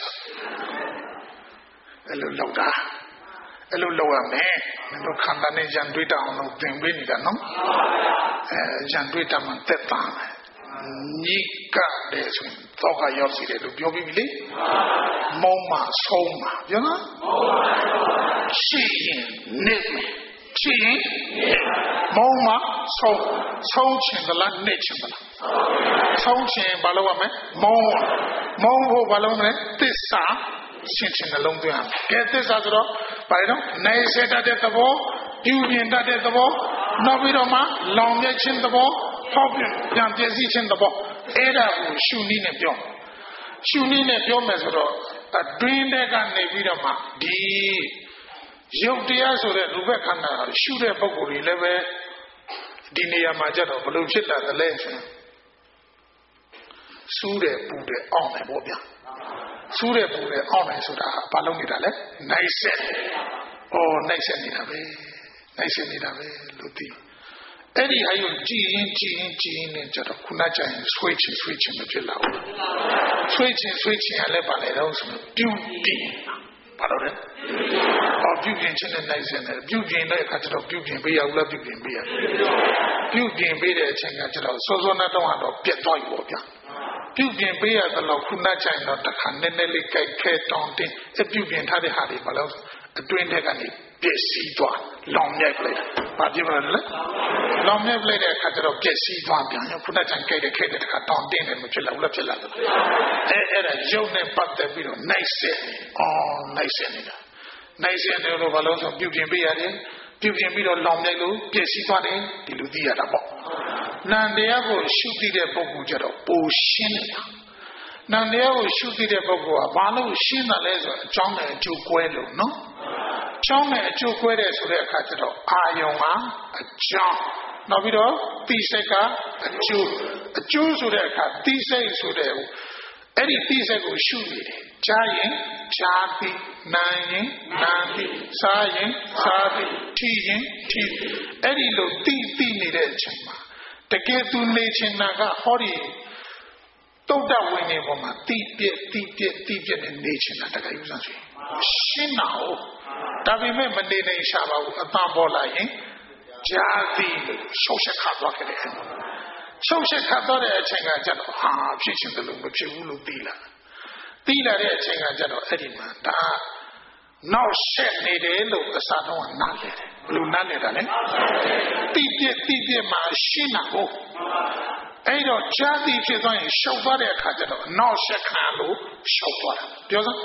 အဲ့လိုလောက်တာအဲ့လိုလောက်ရမယ်တို့ခန္ဓာနဲ့ရန်တွေးတအောင်လို့သင်ပေးနေတာနော်အဲရန်တွေးတမှတက်တာနိကတဲ့ဆိုတော့ကရောက်စီတယ်လို့ပြောပြီးပြီလေမုံမဆုံးမှာပြောနော်ရှိရင်နေရှိရင်မုံမဆုံးဆုံးချင်သလားနေချင်သလားဆုံးချင်ဘာလို့ရမလဲမုံမုံဖို့ဘာလို့မလဲသစ္စာရှင်းချင်နှလုံးသွင်းရမယ်ကဲသစ္စာဆိုတော့ဘာလို့နိုင်စေတတ်တဲ့သဘောပြုမြင်တတ်တဲ့သဘောနောက်ပြီးတော့မှလောင်မြဲခြင်းသဘောဖောက်ပြန်ပြန်ပြည့်စည်ခြင်းသဘောအဲ့ဒါကိုရှုနည်းနဲ့ပြောရှုနည်းနဲ့ပြောမယ်ဆိုတော့အတွင်းထဲကနေပြီးတော့မှဒီရုပ်တရားဆိုတဲ့ရူပခန္ဓာရှုတဲ့ပုဂ္ဂိုလ်တွေလည်းပဲဒီနေရာမှာကြတော့ဘလို့ဖြစ်လာသလဲဆိုစူးတယ်ပူတယ်အောင့်တယ်ပေါ့ဗျာစူးတယ်ပူတယ်အောင့်တယ်ဆိုတာဘာလို့နေတာလဲနိုင်ဆက်ဩနိုင်ဆက်နေတာပဲနိုင်ဆက်နေတာပဲလို့သိအဲ့ဒီဟာကိုကြည်ရင်ကြည်ရင်ကြည်ရင်နဲ့ကြတော့ခုနကျရင်ဆွေးချင်ဆွေးချင်မဖြစ်လာဘူးဆွေးချင်ဆွေးချင်ရလဲပါလေတော့ဆိုပြုပြင်ဘာလို့လဲဟောပြုပြင်ခြင်းနဲ့နိုင်စင်တယ်ပြုပြင်တဲ့အခါကျတော့ပြုပြင်ပေးရဘူးလားပြုပြင်ပေးရပြုပြင်ပေးတဲ့အချိန်ကကျတော့စောစောနဲ့တော့တော့ပြတ်သွားပြီပေါ့ဗျာပြုပြင်ပေးရတော့ခုနကျရင်တော့တခါနည်းနည်းလေးကြိုက်ခဲတောင်းတင်းအပြုပြင်ထားတဲ့ဟာတွေဘာလို့အတွင်းထဲကနေပြည့်စည်သွားလောင်မြိုက်လိုက်ဘာဖြစ်မလဲလောင်မြိုက်လိုက်တဲ့အခါကျတော့ပြည့်စည်သွားပြန်ရောခုနကျန်ကြိုက်တဲ့ခဲတဲ့တခါတောင်းတင်းတယ်မဖြစ်လာဘူးလားဖြစ်လာတယ်အဲအဲ့ဒါရုပ်နဲ့ပတ်သက်ပြီးတော့နိုင်စင်အော်နိုင်စင်နေတာနိုင်စင်တယ်လို့ဘာလို့ဆိုပြုပြင်ပေးရတယ်ပြုပြင်ပြီးတော့လောင်မြိုက်လို့ပြည့်စည်သွားတယ်ဒီလိုသိရတာပေါ့နန္တရားကိုရှုသိတဲ့ပုဂ္ဂိုလ်ကျတော့ပိုရှင်းနေတာနန္တရားကိုရှုသိတဲ့ပုဂ္ဂိုလ်ကဘာလို့ရှင်းတယ်လဲဆိုတော့အကြောင်းနဲ့အကျိုးကွဲလို့နော်အကြောင်းနဲ့အကျိုးကွဲတယ်ဆိုတဲ့အခါကျတော့အာယုံကအကြောင်းနောက်ပြီးတော့သိစိတ်ကအကျိုးအကျိုးဆိုတဲ့အခါသိစိတ်ဆိုတဲ့အဲ့ဒီသိစိတ်ကိုရှုနေတယ်ကြားရင်ကြားပြီးနားရင်နားပြီးစားရင်စားပြီးထိရင်ထိအဲ့ဒီလိုသိသိနေတဲ့အချိန်မှာတကယ်သူနေချင်တာကဟောဒီတုတ်တဝိနေပေါ်မှာတိပြက်တိပြက်တိပြက်နဲ့နေချင်တာတကယ်ယူဆဆိုရှင်းတာဟုတ်ဒါပေမဲ့မနေနိုင်ရှာပါဘူးအတန်ပေါ်လာရင်ကြားသိလို့ရှောက်ချက်ခါသွားခဲ့တယ်ရှောက်ချက်ခါသွားတဲ့အချိန်ကကျတော့ဟာဖြစ်ချင်တယ်လို့မဖြစ်ဘူးလို့သိလာသိလာတဲ့အချိန်ကကျတော့အဲ့ဒီမှာဒါနောက်ဆက်နေတယ်လို့အစားတော့နားလေတယ်ဘယ်လိုနားလေတာလဲတိပြက်တိပြက်မှာရှင်းတာဟုတ်အဲ့တော့ဈာတိဖြစ်သွားရင်ရှုပ်သွားတဲ့အခါကျတော့နောက်ဆက်ခံလို့ရှုပ်သွားတာပြောစမ်း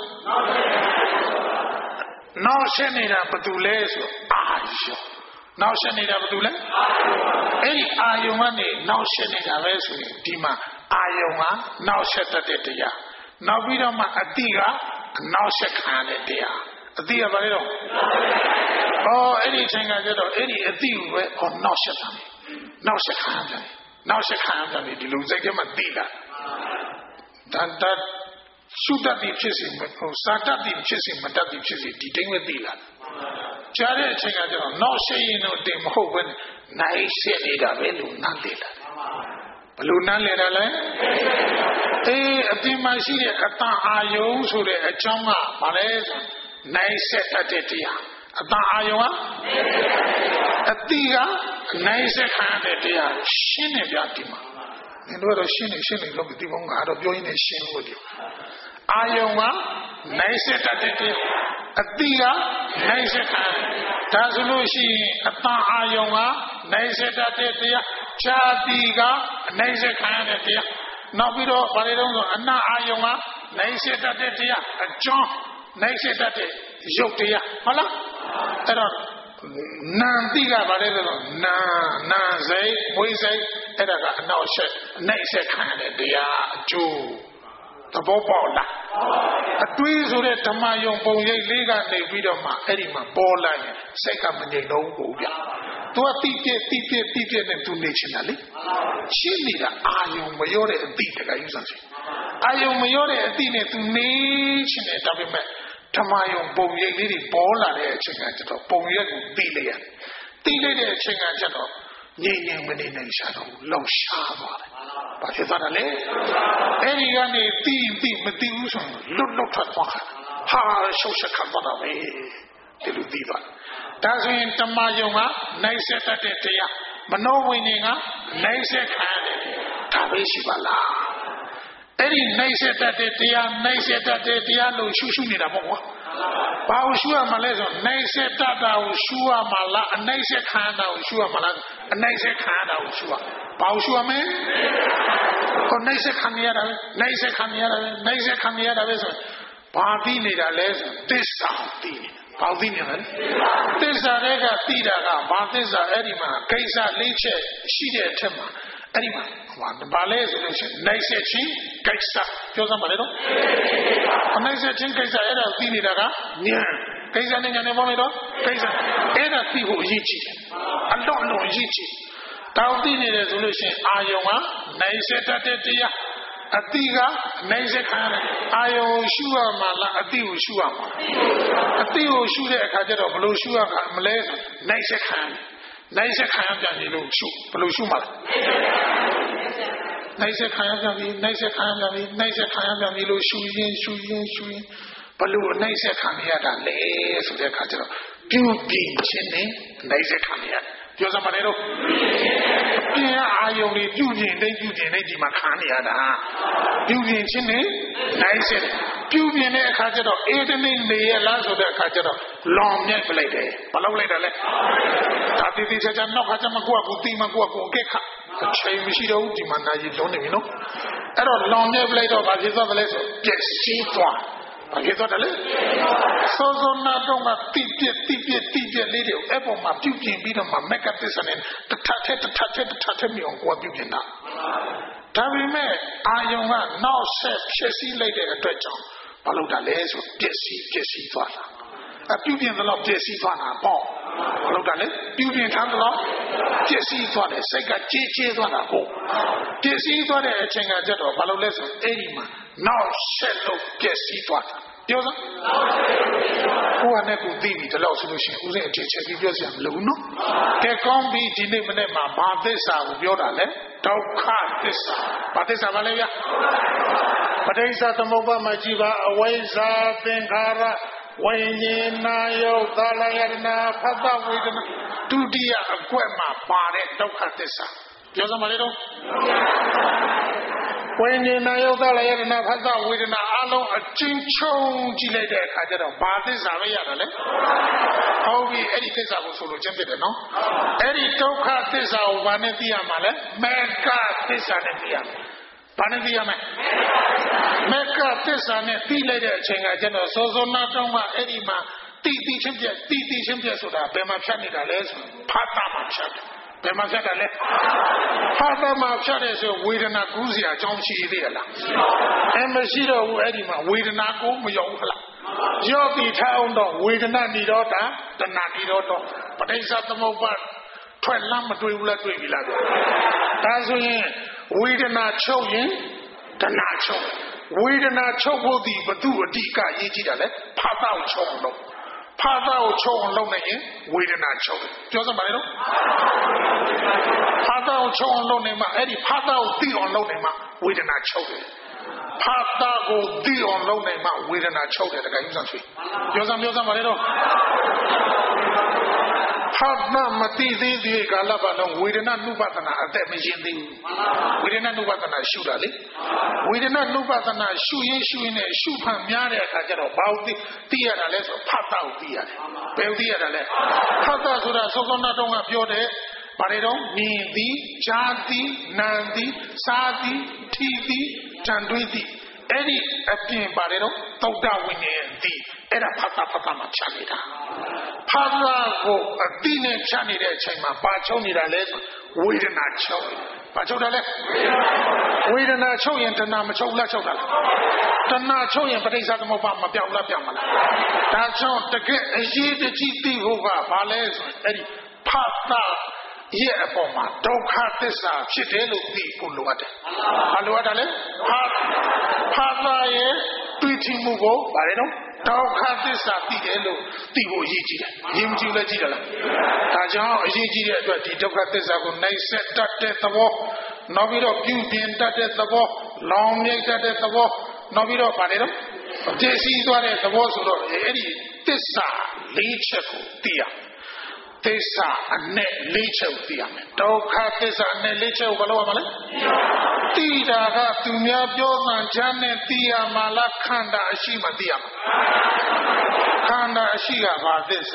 နောက်ဆက်နေတာဘာတူလဲဆိုအာယုံနောက်ဆက်နေတာဘာတူလဲအဲ့ဒီအာယုံကနေနောက်ဆက်နေတာပဲဆိုရင်ဒီမှာအာယုံကနောက်ဆက်တတ်တဲ့တရားနောက်ပြီးတော့မှအတိကနောက်ဆက်ခံတဲ့တရားအတိကဘာလဲတော့ဩအဲ့ဒီအချိန်ကကျတော့အဲ့ဒီအတိကိုပဲဟောနောက်ဆက်တာနောက်ဆက်ခံတယ်နောက်ဆက်ခံရတယ်ဒီလိုစိတ်ထဲမှာသိတာတန်တသုတ္တိဖြစ်စီမဟုတ်စာတတိဖြစ်စီမတတိဖြစ်စီဒီတိုင်းပဲသိလာကြားတဲ့အချိန်ကကျတော့နောက်ဆက်ရင်တော့တင်မဟုတ်ဘဲနိုင်ဆက်နေတာပဲလို့နားလည်လာဘယ်လိုနားလည်တာလဲအေးအပြင်မှာရှိတဲ့အတန်အာယုံဆိုတဲ့အကြောင်းကဘာလဲဆိုနိုင်ဆက်တတ်တဲ့တရားအတန်အာယုံကအတိကနိုင်စခံတဲ့တရားရှင်းနေပြဒီမှာနင်တို့တော့ရှင်းနေရှင်းနေလို့ဒီဘုံကတော့ပြောရင်းနဲ့ရှင်းလို့ဒီအာယုံကနိုင်စတတ်တဲ့တရားအတိကနိုင်စခံဒါဆိုလို့ရှိရင်အတန်အာယုံကနိုင်စတတ်တဲ့တရားဈာတိကနိုင်စခံတဲ့တရားနောက်ပြီးတော့ဗာလေတုံးဆိုအနအာယုံကနိုင်စတတ်တဲ့တရားအကြောင်းနိုင်စတတ်တဲ့ရုပ်တရားဟုတ်လားအဲ့တော့နာတိကဘာလဲဆိုတော့နာနာစိတ်ဝိစိတ်အဲ့ဒါကအနောက်ဆက်အနိုင်ဆက်ခံတဲ့တရားအကျိုးသဘောပေါက်လားအတွေးဆိုတဲ့ဓမ္မယုံပုံရိပ်လေးကနေပြီးတော့မှအဲ့ဒီမှာပေါ်လာရင်စိတ်ကမငြိမ်တော့ဘူးဗျာသူကတိပြည့်တိပြည့်တိပြည့်နဲ့သူနေချင်တာလေရှင်းနေတာအာယုံမရောတဲ့အတိတကယူဆစီအာယုံမရောတဲ့အတိနဲ့သူနေချင်တယ်ဒါပေမဲ့ဓမ္မယုံပုံရိပ်လေးတွေပေါ်လာတဲ့အချိန်ကကျတော့ပုံရိပ်ကိုသိလိုက်ရသိလိုက်တဲ့အချိန်ကကျတော့ငြိမ်ငြိမ်မနေနိုင်ရှာတော့လှောင်ရှားသွားတယ်ဘာဖြစ်သွားတာလဲအဲ့ဒီကနေသိသိမသိဘူးဆိုရင်လွတ်လွတ်ထွက်သွားတာဟာရှုပ်ဆက်ခတ်သွားတာပဲဒီလိုသိသွားဒါဆိုရင်ဓမ္မယုံကနိုင်ဆက်တတ်တဲ့တရားမနောဝိညာဉ်ကနိုင်ဆက်ခံတယ်ဒါပဲရှိပါလားအဲ့ဒီနိုင်ဆက်တတ်တဲ့တရားနိုင်ဆက်တတ်တဲ့တရားလို့ရှုရှုနေတာပေါ့ကွာဘာလို့ရှုရမှာလဲဆိုနိုင်ဆက်တတ်တာကိုရှုရမှာလားအနိုင်ဆက်ခံတာကိုရှုရမှာလားအနိုင်ဆက်ခံတာကိုရှုရဘာလို့ရှုရမလဲဟိုနိုင်ဆက်ခံရတာပဲနိုင်ဆက်ခံရတာပဲနိုင်ဆက်ခံရတာပဲဆိုဘာသိနေတာလဲသစ္စာသိနေဘာသိနေလဲသစ္စာတွေကသိတာကဘာသစ္စာအဲ့ဒီမှာကိစ္စလေးချက်ရှိတဲ့အထက်မှာအဲ့ဒီမှာဘာလဲဆိုလို့ရှိရင်နိုင်ဆက်ချင်းကိစ္စပြောစမ်းပါလေတော့နိုင်ဆက်ချင်းကိစ္စအဲ့ဒါသိနေတာကဉာဏ်ကိစ္စနဲ့ဉာဏ်နဲ့ပေါင်းလိုက်တော့ကိစ္စအဲ့ဒါသိဖို့အရေးကြီးတယ်အလွန်အလွန်အရေးကြီးတောင်းသိနေတယ်ဆိုလို့ရှိရင်အာယုံကနိုင်ဆက်တတ်တဲ့တရားအတိကနိုင်ဆက်ခံရတယ်အာယုံရှုရမှာလားအတိကိုရှုရမှာအတိကိုရှုတဲ့အခါကျတော့ဘယ်လိုရှုရမလဲနိုင်ဆက်ခံနိုင်ဆက်ခံရပြန်ပြီလို့ရှုဘယ်လိုရှုမှာလဲနိုင်ဆက်ခံရပြန်ပြီနိုင်ဆက်ခံရပြန်ပြီနိုင်ဆက်ခံရပြန်ပြီလို့ရှုရင်ရှုရင်ရှုရင်ဘယ်လိုနိုင်ဆက်ခံရတာလဲဆိုတဲ့အခါကျတော့ပြုပြင်ခြင်းနဲ့နိုင်ဆက်ခံရတယ်ပြောစမ်းပါလေတော့ပြင်အာယုံတွေပြုပြင်နေပြုပြင်နေဒီမှာခံနေရတာပြုပြင်ခြင်းနဲ့နိုင်ဆက်ပြုပြင်တဲ့အခါကျတော့အေးတနေ့နေရလားဆိုတဲ့အခါကျတော့လောင်မြိုက်ပလိုက်တယ်မလုပ်လိုက်တယ်လေဒါတိတိကျကျနောက်ခါကျမကွာဘူးတိမကွာကိုကက်ခအချိန်မရှိတော့ဘူးဒီမှာနာရီလုံးနေပြီနော်အဲ့တော့လောင်မြိုက်ပလိုက်တော့ဘာဖြစ်သွားသလဲဆိုပျက်စီးသွားဘာဖြစ်သွားတယ်လဲစောစောနာတော့ကတိပြက်တိပြက်တိပြက်လေးတွေအဲ့ပေါ်မှာပြုပြင်ပြီးတော့မှမက်ကသစ္စာနဲ့တထထက်တထထက်တထထက်မြောင်ကိုပြုပြင်တာဒါပေမဲ့အာယုံကနောက်ဆက်ဖြစ်စည်းလိုက်တဲ့အတွက်ကြောင့်ဘာလို့တာလဲဆိုပျက်စီးပျက်စီးသွားတာအပြုပြင်တော့ပျက်စီးသွားတာပေါ့ဘာလို့တာလဲပြုပြင်ထားတော့ပျက်စီးသွားတယ်စိတ်ကကြေးကြေးသွားတာပေါ့ပျက်စီးသွားတဲ့အချိန်ကကျတော့ဘာလို့လဲဆိုအဲ့ဒီမှာနောက်ဆက်လို့ပျက်စီးသွားတာပြောစမ်းကိုယ်နဲ့ကိုသိပြီဒီလောက်ဆိုလို့ရှိရင်ဦးစိန်အထင်ချက်ပြီးပြောစရာမလိုဘူးနော်ကဲကောင်းပြီဒီနေ့မနေ့မှာဘာသစ္စာကိုပြောတာလဲဒုက္ခသစ္စာဘာသစ္စာပါလဲဗျာပဋိစ္စသမုပ္ပါမှာကြည်ပါအဝိဇ္ဇာသင်္ခါရဝိညာဉ်နာယုတ်သာလယတနာဖတ်တဝေဒနာဒုတိယအကွက်မှာပါတဲ့ဒုက္ခသစ္စာပြောစမ်းပါလေတော့ဝိညာဉ်နာယုတ်သာလယတနာဖတ်တဝေဒနာအလုံးအချင်းချုပ်ကြည့်လိုက်တဲ့အခါကျတော့ဘာသစ္စာပဲရတယ်လဲဟုတ်ပြီအဲ့ဒီသစ္စာကိုဆိုလို့ချင်းဖြစ်တယ်နော်အဲ့ဒီဒုက္ခသစ္စာကိုဘာနဲ့သိရမှာလဲမေကသစ္စာနဲ့သိရမှာဘာနဲ့သိရမလဲမေကသစ္စာနဲ့သိလိုက်တဲ့အချိန်ကကျတော့စောစောနာတောင်းကအဲ့ဒီမှာတိတိချင်းပြတိတိချင်းပြဆိုတာဘယ်မှာဖြတ်နေတာလဲဆိုဖတ်တာမှာဖြတ်တယ်ဘယ်မှာဖြတ်တာလဲဖတ်တာမှာဖြတ်တယ်ဆိုဝေဒနာကူးစရာအကြောင်းရှိသေးရလားအဲမရှိတော့ဘူးအဲ့ဒီမှာဝေဒနာကိုမရောက်ဘူးလားရောပြီးထားအောင်တော့ဝေဒနာនិရောဓတဏှာនិရောဓပဋိစ္စသမုပ္ပါထွက်လမ်းမတွေ့ဘူးလားတွေ့ပြီလားဒါဆိုရင်ဝေဒနာချုပ်ရင်တဏှာချုပ်ဝေဒနာချုပ်ဖို့ဒီဘသူအဓိကအရေးကြီးတာလဲဖာသာကိုချုပ်အောင်လုပ်ဖာသာကိုချုပ်အောင်လုပ်နိုင်ရင်ဝေဒနာချုပ်ပြောစမ်းပါလေတော့ဖာသာကိုချုပ်အောင်လုပ်နိုင်မှအဲ့ဒီဖာသာကိုသိအောင်လုပ်နိုင်မှဝေဒနာချုပ်တယ်ဖာသာကိုသိအောင်လုပ်နိုင်မှဝေဒနာချုပ်တယ်တကယ်ယူဆဆွေးပြောစမ်းပြောစမ်းပါလေတော့ဖတ်နာမတိသေးသေးကာလပတ်လုံးဝေဒနာနုပဒနာအသက်မရင်သေးဘူးဝေဒနာနုပဒနာရှုတာလေဝေဒနာနုပဒနာရှုရင်ရှုရင်နဲ့ရှုဖန်များတဲ့အခါကျတော့ဘာလို့သိရတာလဲဆိုဖတ်တာကိုသိရတယ်ဘယ်လိုသိရတာလဲဖတ်တာဆိုတာသောသောနာတုံးကပြောတဲ့ဘာတွေတော့မြင်သည်ကြားသည်နားသည်စားသည်ထိသည်ကြံတွေးသည်အဲ့ဒီအပြင်ပါတယ်တော့သုဒ္ဓဝိညာဉ်သည်အဲ့ဒါဖတ်တာဖတ်တာမှဖြတ်နေတာဖတ်တာကိုအတိနဲ့ဖြတ်နေတဲ့အချိန်မှာပါချုပ်နေတာလဲဝေဒနာချုပ်ပါချုပ်တယ်လဲဝေဒနာချုပ်ရင်တဏှာမချုပ်လားချုပ်တာလားတဏှာချုပ်ရင်ပဋိစ္စသမုပ္ပါမပြောင်းလားပြောင်းမလားဒါကြောင့်တကယ်အရေးတကြီးသိဖို့ကဘာလဲဆိုရင်အဲ့ဒီဖတ်တာရဲ့အပေါ်မှာဒုက္ခသစ္စာဖြစ်တယ်လို့သိဖို့လိုအပ်တယ်။ဘာလိုအပ်တာလဲ။ဖာဖာသာရဲ့တွေ့ထိမှုကိုဗါတယ်နော်ဒုက္ခသစ္စာသိတယ်လို့သိဖို့အရေးကြီးတယ်။ရင်းကြည့်လဲကြည့်တယ်လား။ဒါကြောင့်အရေးကြီးတဲ့အတွက်ဒီဒုက္ခသစ္စာကိုနိုင်ဆက်တတ်တဲ့သဘောနောက်ပြီးတော့ပြုပြင်တတ်တဲ့သဘောလောင်မြိုက်တတ်တဲ့သဘောနောက်ပြီးတော့ဗါတယ်နော်ပြည့်စည်သွားတဲ့သဘောဆိုတော့အဲ့ဒီသစ္စာလေးချက်ကိုသိရသစ္စာအနဲ့လေးချက်သိရမယ်ဒုက္ခသစ္စာအနဲ့လေးချက်ကိုဘယ်လိုရမလဲသိတာကသူများပြောမှချမ်းနဲ့သိရမှာလားခန္ဓာအရှိမှသိရမှာခန္ဓာအရှိကဘာသစ္စာ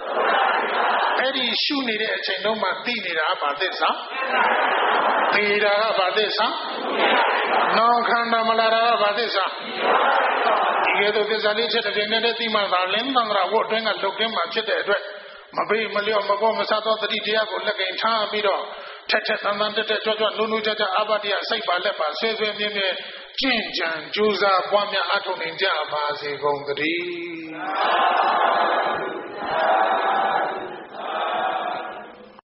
အဲ့ဒီရှုနေတဲ့အချိန်တုန်းမှာသိနေတာကဘာသစ္စာသိတာကဘာသစ္စာနောင်ခန္ဓာမလာတာကဘာသစ္စာဒီကဲတော့သစ္စာလေးချက်တစ်နဲ့တည်းသိမှသာလင်းသံဃာဝတ်အတွင်းကလုတ်ကင်းမှာဖြစ်တဲ့အတွက်မဘေးမလျော့မပေါ်မဆသောတတိတရားကိုလက်ကင်ထားပြီးတော့ထက်ထက်တန်တန်တက်တက်ကြွကြွနုနုကြကြအာဘတရားစိတ်ပါလက်ပါဆွဲဆွဲမြဲမြဲကျင့်ကြံကြိုးစားပွားများအထောက်နိုင်ကြပါစေကုန်သတည်း